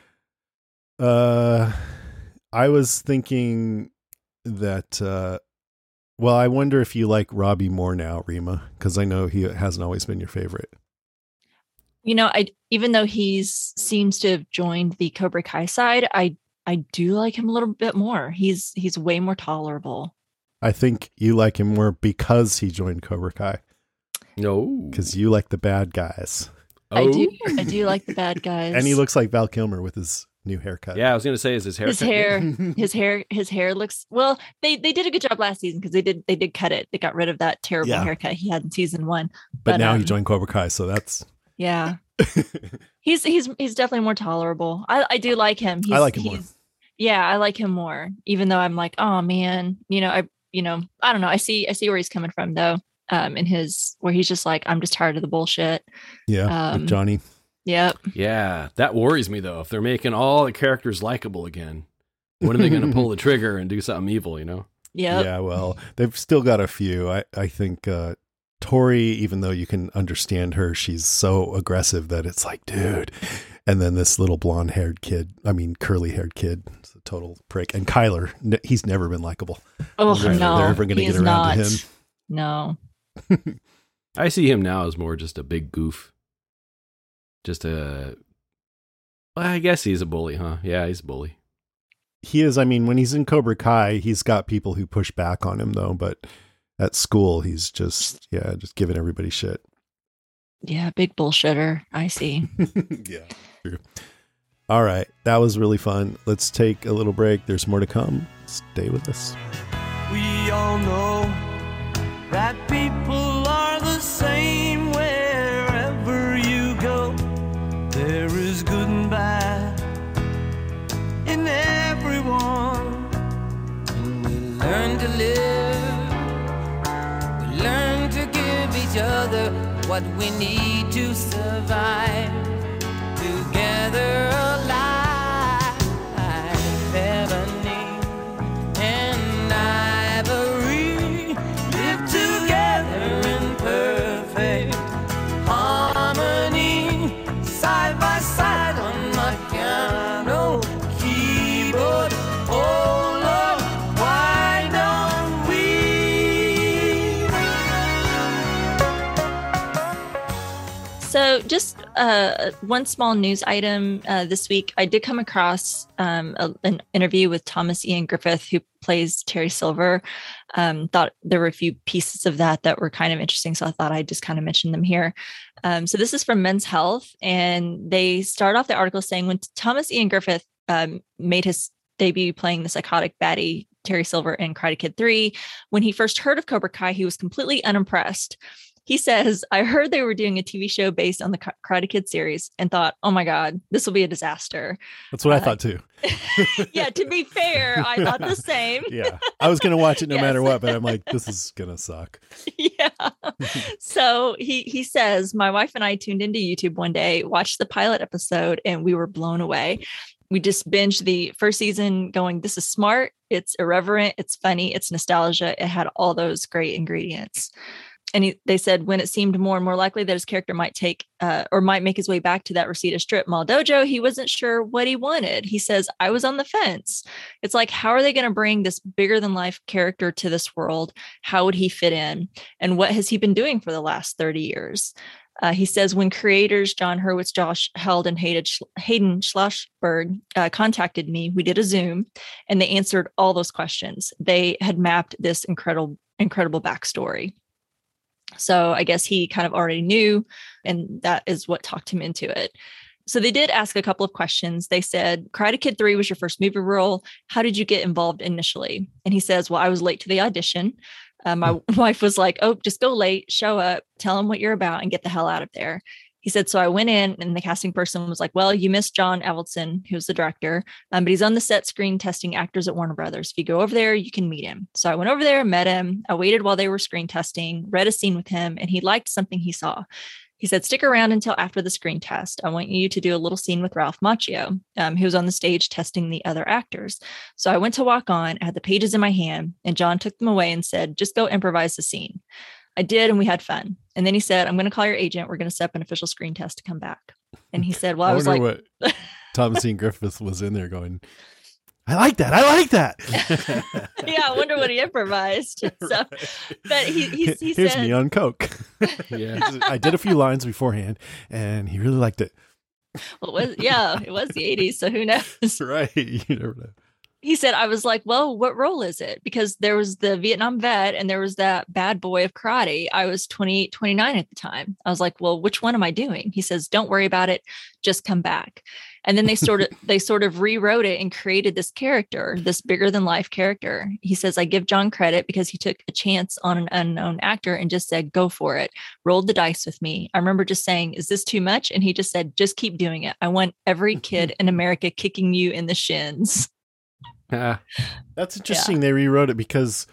I was thinking that, I wonder if you like Robbie more now, Rima, because I know he hasn't always been your favorite. You know, even though seems to have joined the Cobra Kai side, I do like him a little bit more. He's way more tolerable. I think you like him more because he joined Cobra Kai. No. Because you like the bad guys. Oh. I do like the bad guys. And he looks like Val Kilmer with his new haircut. Yeah, I was going to say, is his hair? His hair looks, well, they did a good job last season because they did cut it. They got rid of that terrible haircut he had in season 1. But now he joined Cobra Kai, so that's... Yeah. He's definitely more tolerable. I do like him. I like him more. Yeah, I like him more. Even though I'm like, oh man, I don't know. I see where he's coming from though. In his where he's just like, I'm just tired of the bullshit. Yeah, with Johnny. Yep. Yeah, that worries me though. If they're making all the characters likable again, when are they going to pull the trigger and do something evil? Yep. Yeah. Well, they've still got a few. I think Tori, even though you can understand her, she's so aggressive that it's like, dude. And then this little curly-haired kid, is a total prick. And Kyler, he's never been likable. Oh, no. They're ever going to get around to him. No. I see him now as more just a big goof. I guess he's a bully, huh? Yeah, he's a bully. He is. I mean, when he's in Cobra Kai, he's got people who push back on him, though. But at school, he's just giving everybody shit. Yeah, big bullshitter. I see. Yeah, true. All right. That was really fun. Let's take a little break. There's more to come. Stay with us. We all know that people are the same wherever you go. There is good and bad in everyone. And we learn to live. We learn to give each other what we need to survive. Together alive, ebony and ivory live together in perfect harmony, side by side on my piano keyboard. Oh Lord, why don't we? So just one small news item this week. I did come across an interview with Thomas Ian Griffith, who plays Terry Silver. Thought there were a few pieces of that were kind of interesting, so I thought I'd just kind of mention them here. So this is from Men's Health, and they start off the article saying when Thomas Ian Griffith made his debut playing the psychotic baddie Terry Silver in Karate Kid 3, when he first heard of Cobra Kai, he was completely unimpressed. He says, I heard they were doing a TV show based on the Karate Kid series and thought, oh my God, this will be a disaster. That's what I thought too. Yeah, to be fair, I thought the same. Yeah. I was going to watch it no Yes. matter what, but I'm like, this is going to suck. Yeah. So he says, my wife and I tuned into YouTube one day, watched the pilot episode, and we were blown away. We just binged the first season going, this is smart. It's irreverent. It's funny. It's nostalgia. It had all those great ingredients. And they said when it seemed more and more likely that his character might take or might make his way back to that Reseda Strip Mall dojo, he wasn't sure what he wanted. He says, I was on the fence. It's like, how are they going to bring this bigger than life character to this world? How would he fit in? And what has he been doing for the last 30 years? He says when creators John Hurwitz, Josh Held, and Hayden Schlossberg contacted me, we did a Zoom, and they answered all those questions. They had mapped this incredible backstory. So I guess he kind of already knew, and that is what talked him into it. So they did ask a couple of questions. They said, Karate Kid 3 was your first movie role. How did you get involved initially? And he says, well, I was late to the audition. My wife was like, oh, just go late, show up, tell them what you're about, and get the hell out of there. He said, so I went in, and the casting person was like, well, you missed John Avildsen, who's the director, but he's on the set screen testing actors at Warner Brothers. If you go over there, you can meet him. So I went over there, met him. I waited while they were screen testing, read a scene with him, and he liked something he saw. He said, stick around until after the screen test. I want you to do a little scene with Ralph Macchio, who was on the stage testing the other actors. So I went to walk on, I had the pages in my hand, and John took them away and said, just go improvise the scene. I did, and we had fun. And then he said, I'm going to call your agent. We're going to set up an official screen test to come back. And he said, well, I was like, what Thomas Ian Griffith was in there going, I like that. I like that. yeah, I wonder what he improvised. So, but he Here's said, me on Coke. Yeah. I did a few lines beforehand, and he really liked it. well, it was the 80s. So who knows? Right. You never know. He said, I was like, well, what role is it? Because there was the Vietnam vet and there was that bad boy of karate. I was 28, 29 at the time. I was like, well, which one am I doing? He says, don't worry about it. Just come back. And then they sort of rewrote it and created this character, this bigger than life character. He says, I give John credit because he took a chance on an unknown actor and just said, go for it. Rolled the dice with me. I remember just saying, is this too much? And he just said, just keep doing it. I want every kid in America kicking you in the shins. That's interesting. Yeah. They rewrote it because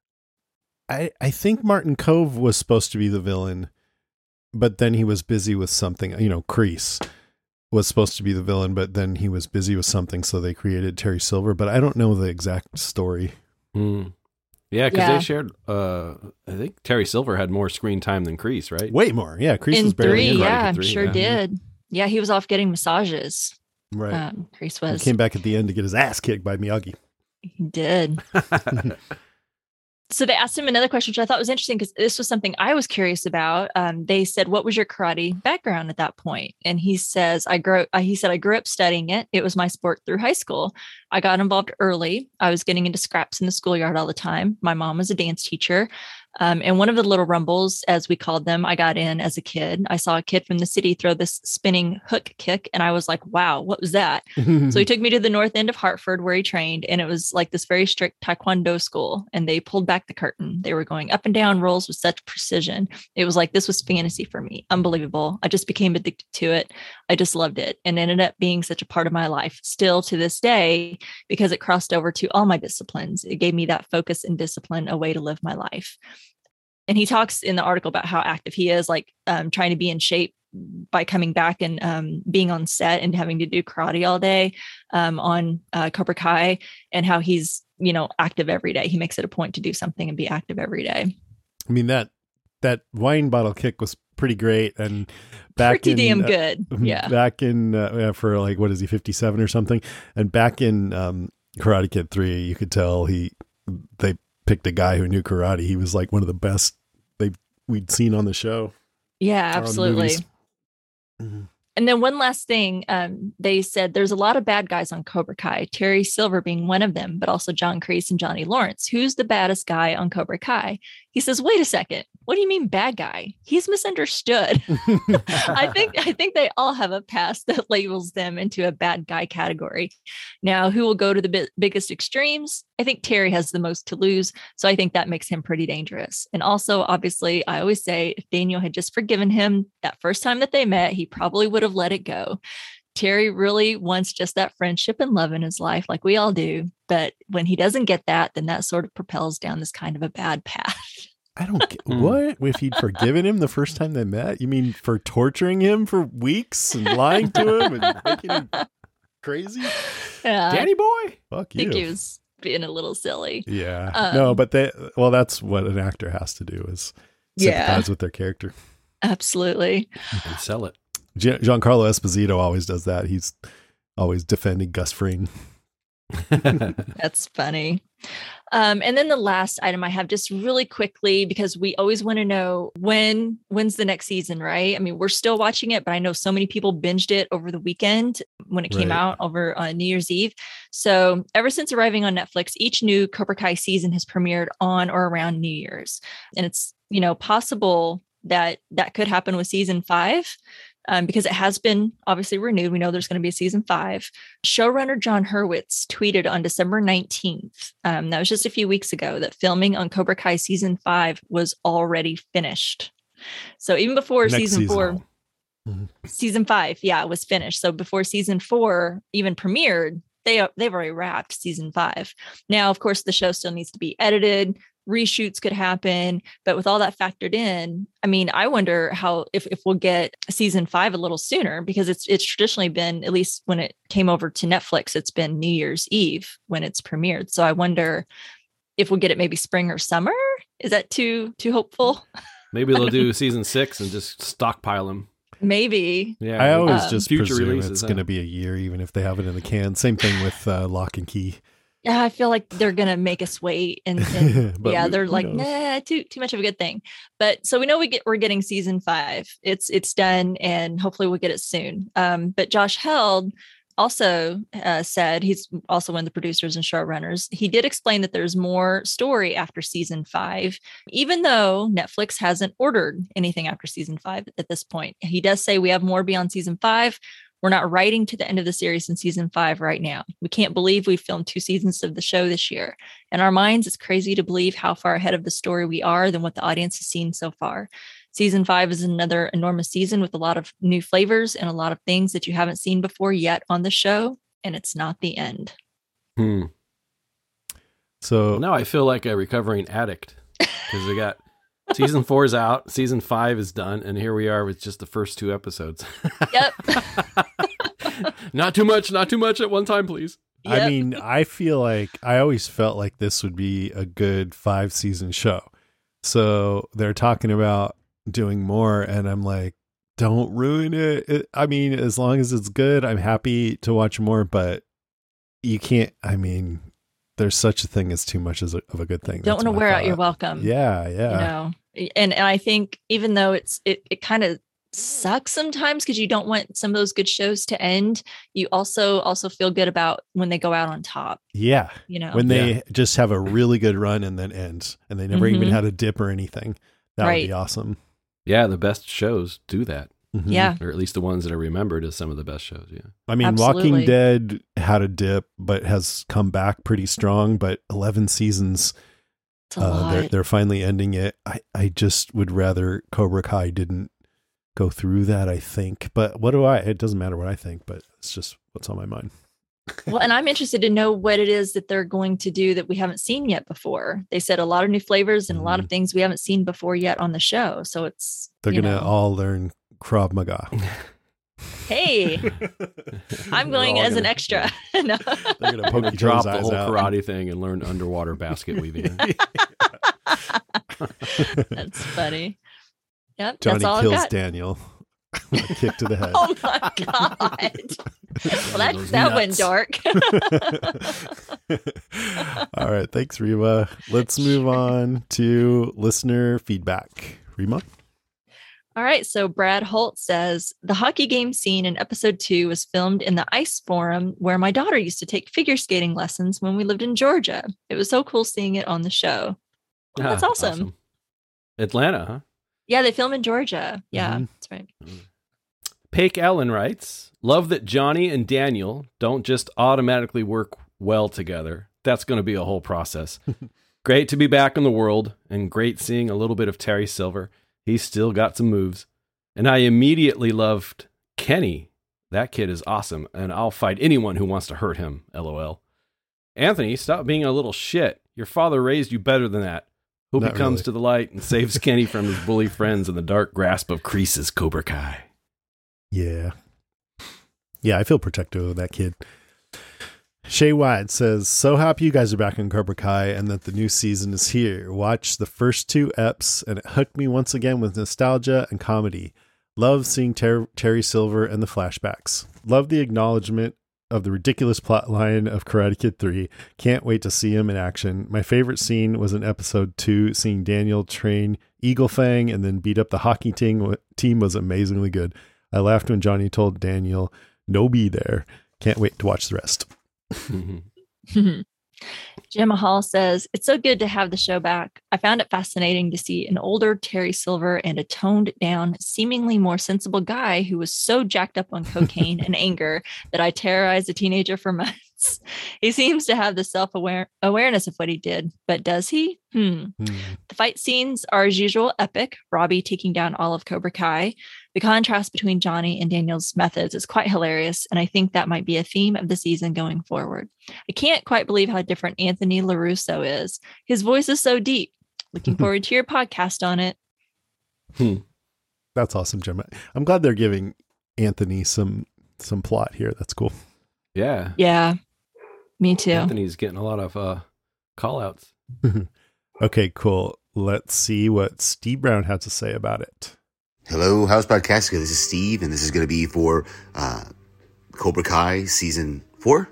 I think Martin Kove was supposed to be the villain, but then he was busy with something. You know, Kreese was supposed to be the villain, but then he was busy with something, so they created Terry Silver. But I don't know the exact story. Yeah, because they shared. I think Terry Silver had more screen time than Kreese, right? Way more. Yeah, Kreese in was barely 3. in Yeah, three, sure did. Yeah, he was off getting massages. Right. Kreese was. He came back at the end to get his ass kicked by Miyagi. He did. So they asked him another question, which I thought was interesting because this was something I was curious about. They said, what was your karate background at that point? And he says, I grew up studying it. It was my sport through high school. I got involved early. I was getting into scraps in the schoolyard all the time. My mom was a dance teacher. And one of the little rumbles, as we called them, I got in as a kid. I saw a kid from the city throw this spinning hook kick, and I was like, wow, what was that? So he took me to the north end of Hartford where he trained, and it was like this very strict Taekwondo school, and they pulled back the curtain. They were going up and down rolls with such precision. It was like, this was fantasy for me. Unbelievable. I just became addicted to it. I just loved it, and ended up being such a part of my life still to this day because it crossed over to all my disciplines. It gave me that focus and discipline, a way to live my life. And he talks in the article about how active he is, like trying to be in shape by coming back and being on set and having to do karate all day on Cobra Kai, and how he's, active every day. He makes it a point to do something and be active every day. I mean, that wine bottle kick was pretty great. And back pretty damn good. Yeah. Back in, for like, what is he, 57 or something? And back in Karate Kid 3, you could tell they picked a guy who knew karate. He was like one of the best we'd seen on the show. Yeah, absolutely. And then one last thing, they said there's a lot of bad guys on Cobra Kai, Terry Silver being one of them, but also John Kreese and Johnny Lawrence. Who's the baddest guy on Cobra Kai? He says, wait a second. What do you mean bad guy? He's misunderstood. I think they all have a past that labels them into a bad guy category. Now, who will go to the biggest extremes? I think Terry has the most to lose. So I think that makes him pretty dangerous. And also, obviously, I always say if Daniel had just forgiven him that first time that they met, he probably would have let it go. Terry really wants just that friendship and love in his life, like we all do. But when he doesn't get that, then that sort of propels down this kind of a bad path. I don't get what if he'd forgiven him the first time they met. You mean for torturing him for weeks and lying to him and making him crazy? Yeah, Danny boy. Fuck I think you. he was being a little silly. Yeah. No, but that's what an actor has to do is sympathize with their character. Absolutely. And sell it. Giancarlo Esposito always does that. He's always defending Gus Fring. That's funny. And then the last item I have just really quickly, because we always want to know when's the next season, right? I mean, we're still watching it, but I know so many people binged it over the weekend when it came out over New Year's Eve. So ever since arriving on Netflix, each new Cobra Kai season has premiered on or around New Year's. And it's, possible that could happen with season 5. Because it has been obviously renewed. We know there's going to be a season 5. Showrunner John Hurwitz tweeted on December 19th, that was just a few weeks ago, that filming on Cobra Kai season 5 was already finished. So even before season 4, season 5, was finished. So before season 4 even premiered, they've already wrapped season 5. Now, of course, the show still needs to be edited. Reshoots could happen, but with all that factored in, I mean, I wonder how if we'll get season 5 a little sooner, because it's traditionally been, at least when it came over to Netflix, it's been New Year's Eve when it's premiered. So I wonder if we'll get it maybe spring or summer. Is that too hopeful? Maybe they'll do season 6 and just stockpile them. Maybe. Yeah, I always just future presume releases, it's going to be a year, even if they have it in the can. Same thing with Lock and Key. Yeah, I feel like they're gonna make us wait, and they're like, nah, too much of a good thing. But so we know we're getting season 5. It's done, and hopefully we'll get it soon. But Josh Held also said, he's also one of the producers and showrunners. He did explain that there's more story after season 5, even though Netflix hasn't ordered anything after season 5 at this point. He does say we have more beyond season 5. We're not writing to the end of the series in season 5 right now. We can't believe we filmed 2 seasons of the show this year. In our minds, it's crazy to believe how far ahead of the story we are than what the audience has seen so far. Season 5 is another enormous season with a lot of new flavors and a lot of things that you haven't seen before yet on the show. And it's not the end. So now I feel like a recovering addict, because we got season 4 is out, season 5 is done, and here we are with just the first 2 episodes. Yep. Not too much at one time, please. Yep. I mean, I feel like I always felt like this would be a good 5-season show. So they're talking about doing more, and I'm like, don't ruin it. I mean, as long as it's good, I'm happy to watch more, but you can't, I mean, there's such a thing as too much of a good thing. Don't want to wear out your welcome. Yeah. And I think even though it kind of sucks sometimes because you don't want some of those good shows to end, you also feel good about when they go out on top. Yeah. When they just have a really good run and then end, and they never even had a dip or anything. That would be awesome. Yeah, the best shows do that. Mm-hmm. Yeah. Or at least the ones that are remembered as some of the best shows. Yeah. I mean, Absolutely. Walking Dead had a dip, but has come back pretty strong. But 11 seasons, they're finally ending it. I just would rather Cobra Kai didn't go through that, I think. But it doesn't matter what I think, but it's just what's on my mind. Well, and I'm interested to know what it is that they're going to do that we haven't seen yet before. They said a lot of new flavors and a lot of things we haven't seen before yet on the show. So they're going to all learn Krav Maga. Hey, I'm going as an extra. No. They're going to poke drop the eyes whole out. karate thing and learn underwater basket weaving. That's funny. Yep, Johnny that's all kills I've got. Daniel. A kick to the head. Oh my God. Well, that went dark. All right. Thanks, Rima. Let's move on to listener feedback. Rima? All right, so Brad Holt says the hockey game scene in episode 2 was filmed in the Ice Forum where my daughter used to take figure skating lessons when we lived in Georgia. It was so cool seeing it on the show. Oh, that's awesome. Atlanta, huh? Yeah, they film in Georgia. Yeah, that's right. Paik Allen writes, love that Johnny and Daniel don't just automatically work well together. That's going to be a whole process. Great to be back in the world and great seeing a little bit of Terry Silver. He's still got some moves. And I immediately loved Kenny. That kid is awesome, and I'll fight anyone who wants to hurt him, LOL. Anthony, stop being a little shit. Your father raised you better than that. Hope Not he comes really. to the light and saves Kenny from his bully friends in the dark grasp of Kreese's Cobra Kai. Yeah. Yeah, I feel protective of that kid. Shay White says, so happy you guys are back in Cobra Kai and that the new season is here. Watch the first 2 eps and it hooked me once again with nostalgia and comedy. Love seeing Terry Silver and the flashbacks. Love the acknowledgement of the ridiculous plot line of Karate Kid 3. Can't wait to see him in action. My favorite scene was in episode 2, seeing Daniel train Eagle Fang and then beat up the hockey team was amazingly good. I laughed when Johnny told Daniel, no be there. Can't wait to watch the rest. Gemma Hall says, it's so good to have the show back. I found it fascinating to see an older Terry Silver and a toned down, seemingly more sensible guy who was so jacked up on cocaine and anger that I terrorized a teenager for months. He seems to have the self-awareness of what he did, but does he? The fight scenes are as usual epic. Robbie taking down all of Cobra Kai. The contrast between Johnny and Daniel's methods is quite hilarious, and I think that might be a theme of the season going forward. I can't quite believe how different Anthony LaRusso is. His voice is so deep. Looking forward to your podcast on it. That's awesome, Gemma. I'm glad they're giving Anthony some plot here. That's cool. Yeah. Yeah, me too. Anthony's getting a lot of call-outs. Okay, cool. Let's see what Steve Brown had to say about it. Hello, House Podcastica. This is Steve, and this is going to be for Cobra Kai Season 4,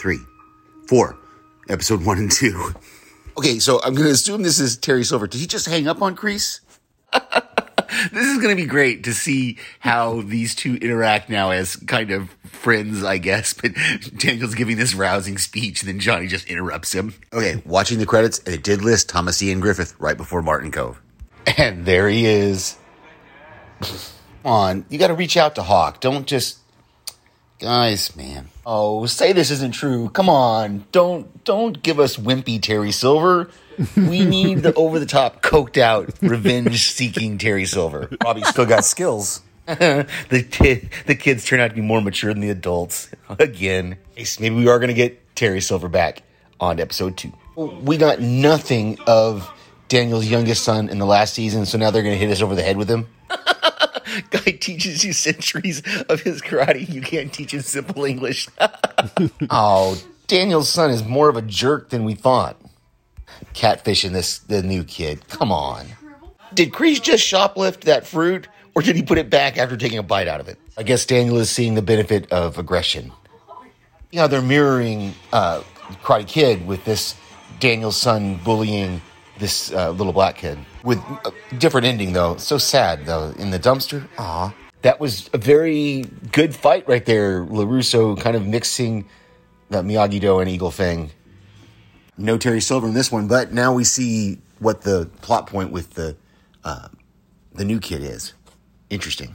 Episode 1 and 2. Okay, so I'm going to assume this is Terry Silver. Did he just hang up on Kreese? This is going to be great to see how these two interact now as kind of friends, I guess. But Daniel's giving this rousing speech, and then Johnny just interrupts him. Okay, watching the credits, and it did list Thomas Ian Griffith right before Martin Cove. And there he is. Come on, you got to reach out to Hawk. Don't just... Guys, man. Oh, say this isn't true. Come on. Don't give us wimpy Terry Silver. We need the over-the-top, coked-out, revenge-seeking Terry Silver. Robbie's still got skills. The kids turn out to be more mature than the adults. Again. Maybe we are going to get Terry Silver back on episode 2. We got nothing of Daniel's youngest son in the last season, so now they're going to hit us over the head with him. Guy teaches you centuries of his karate. You can't teach him simple English. Oh, Daniel's son is more of a jerk than we thought. Catfishing the new kid. Come on. Did Kreese just shoplift that fruit, or did he put it back after taking a bite out of it? I guess Daniel is seeing the benefit of aggression. Yeah, they're mirroring Karate Kid with this Daniel's son bullying this little black kid. With a different ending, though. So sad, though. In the dumpster. Aw. That was a very good fight right there. LaRusso kind of mixing Miyagi-Do and Eagle Fang. No Terry Silver in this one, but now we see what the plot point with the new kid is. Interesting.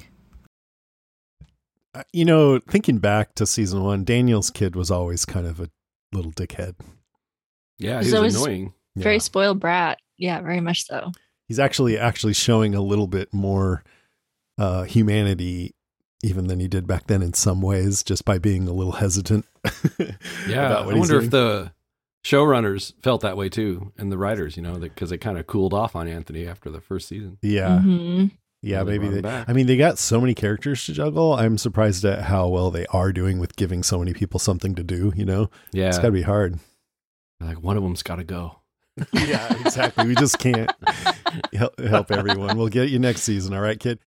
You know, thinking back to season 1, Daniel's kid was always kind of a little dickhead. Yeah, he was annoying. Very spoiled brat. Yeah, very much so. He's actually showing a little bit more humanity even than he did back then in some ways, just by being a little hesitant. Yeah, I wonder if the showrunners felt that way too, and the writers, because they kind of cooled off on Anthony after the first season. Yeah. Mm-hmm. Yeah, maybe they got so many characters to juggle. I'm surprised at how well they are doing with giving so many people something to do, Yeah. It's got to be hard. Like, one of them's got to go. Yeah, exactly. We just can't help everyone. We'll get you next season. All right, kid?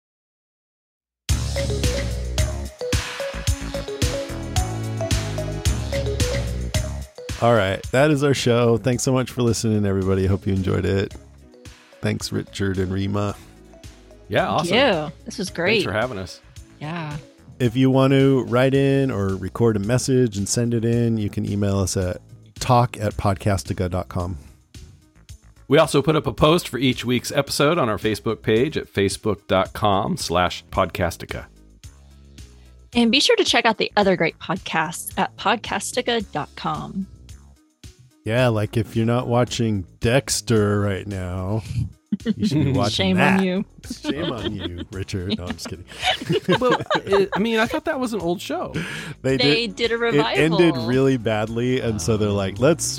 All right, that is our show. Thanks so much for listening, everybody. Hope you enjoyed it. Thanks, Richard and Rima. Yeah, awesome. Yeah, this was great. Thanks for having us. Yeah. If you want to write in or record a message and send it in, you can email us at talk@podcastica.com. We also put up a post for each week's episode on our Facebook page at facebook.com/podcastica. And be sure to check out the other great podcasts at podcastica.com. Yeah, like if you're not watching Dexter right now, you should be watching Shame that. on you. Shame on you, Richard. No, I'm just kidding. Well, I thought that was an old show. They did a revival. It ended really badly, and so they're like, let's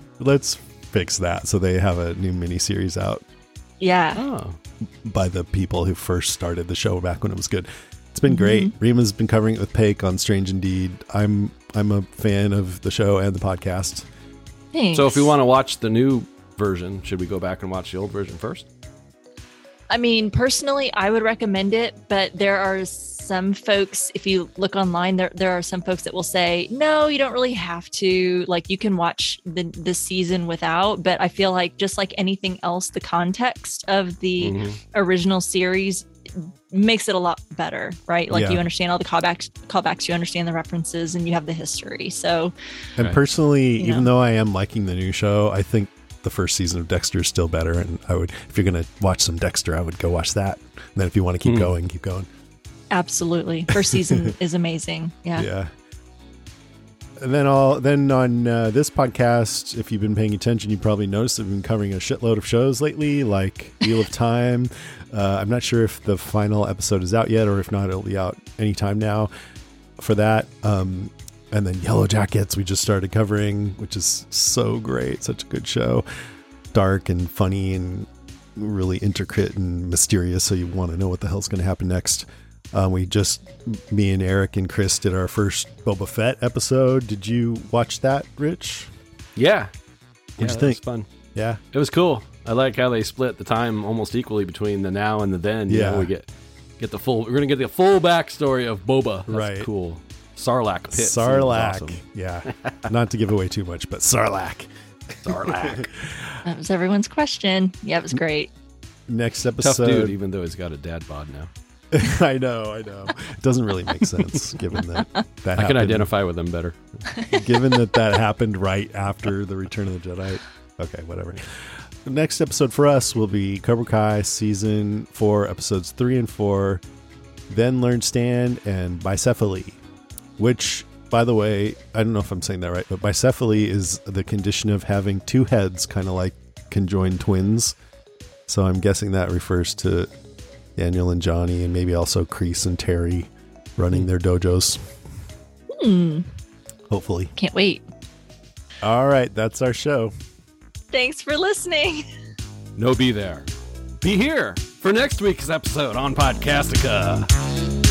fix that. So they have a new miniseries out Yeah. Oh. by the people who first started the show back when it was good. It's been great. Rima's been covering it with Paik on Strange Indeed. I'm a fan of the show and the podcast. Thanks. So if we want to watch the new version, should we go back and watch the old version first? I mean, personally, I would recommend it, but there are some folks, if you look online, there are some folks that will say, no, you don't really have to. Like, you can watch the season without. But I feel like just like anything else, the context of the original series makes it a lot better, right? Like you understand all the callbacks, you understand the references, and you have the history. So, and personally, You even know. though I am liking the new show, I think the first season of Dexter is still better. And I would, if you're going to watch some Dexter, I would go watch that. And then if you want to keep going, keep going. absolutely, first season is amazing. Yeah. Yeah. And then on this podcast, if you've been paying attention, you probably noticed that we've been covering a shitload of shows lately, like Wheel of Time. I'm not sure if the final episode is out yet, or if not, it'll be out anytime now for that. And then Yellow Jackets, we just started covering, which is so great. Such a good show. Dark and funny and really intricate and mysterious. So you want to know what the hell's going to happen next. Me and Eric and Chris did our first Boba Fett episode. Did you watch that, Rich? Yeah. What'd you that think? was fun. Yeah. It was cool. I like how they split the time almost equally between the now and the then. You know, we get the full. We're gonna get the full backstory of Boba. That's Right. Cool. Sarlacc pit. scene was Sarlacc. awesome. Yeah. Not to give away too much, but Sarlacc. Sarlacc. That was everyone's question. Yeah, it was great. Next episode. Tough dude, even though he's got a dad bod now. I know. It doesn't really make sense given that I can identify with him better. Given that happened right after the Return of the Jedi. Okay, whatever. The next episode for us will be Cobra Kai Season 4, Episodes 3 and 4, Then Learn Stand, and Bicephaly. Which, by the way, I don't know if I'm saying that right, but bicephaly is the condition of having two heads, kind of like conjoined twins. So I'm guessing that refers to Daniel and Johnny, and maybe also Kreese and Terry running their dojos. Hopefully. Can't wait. All right, that's our show. Thanks for listening. No, be there. Be here for next week's episode on Podcastica.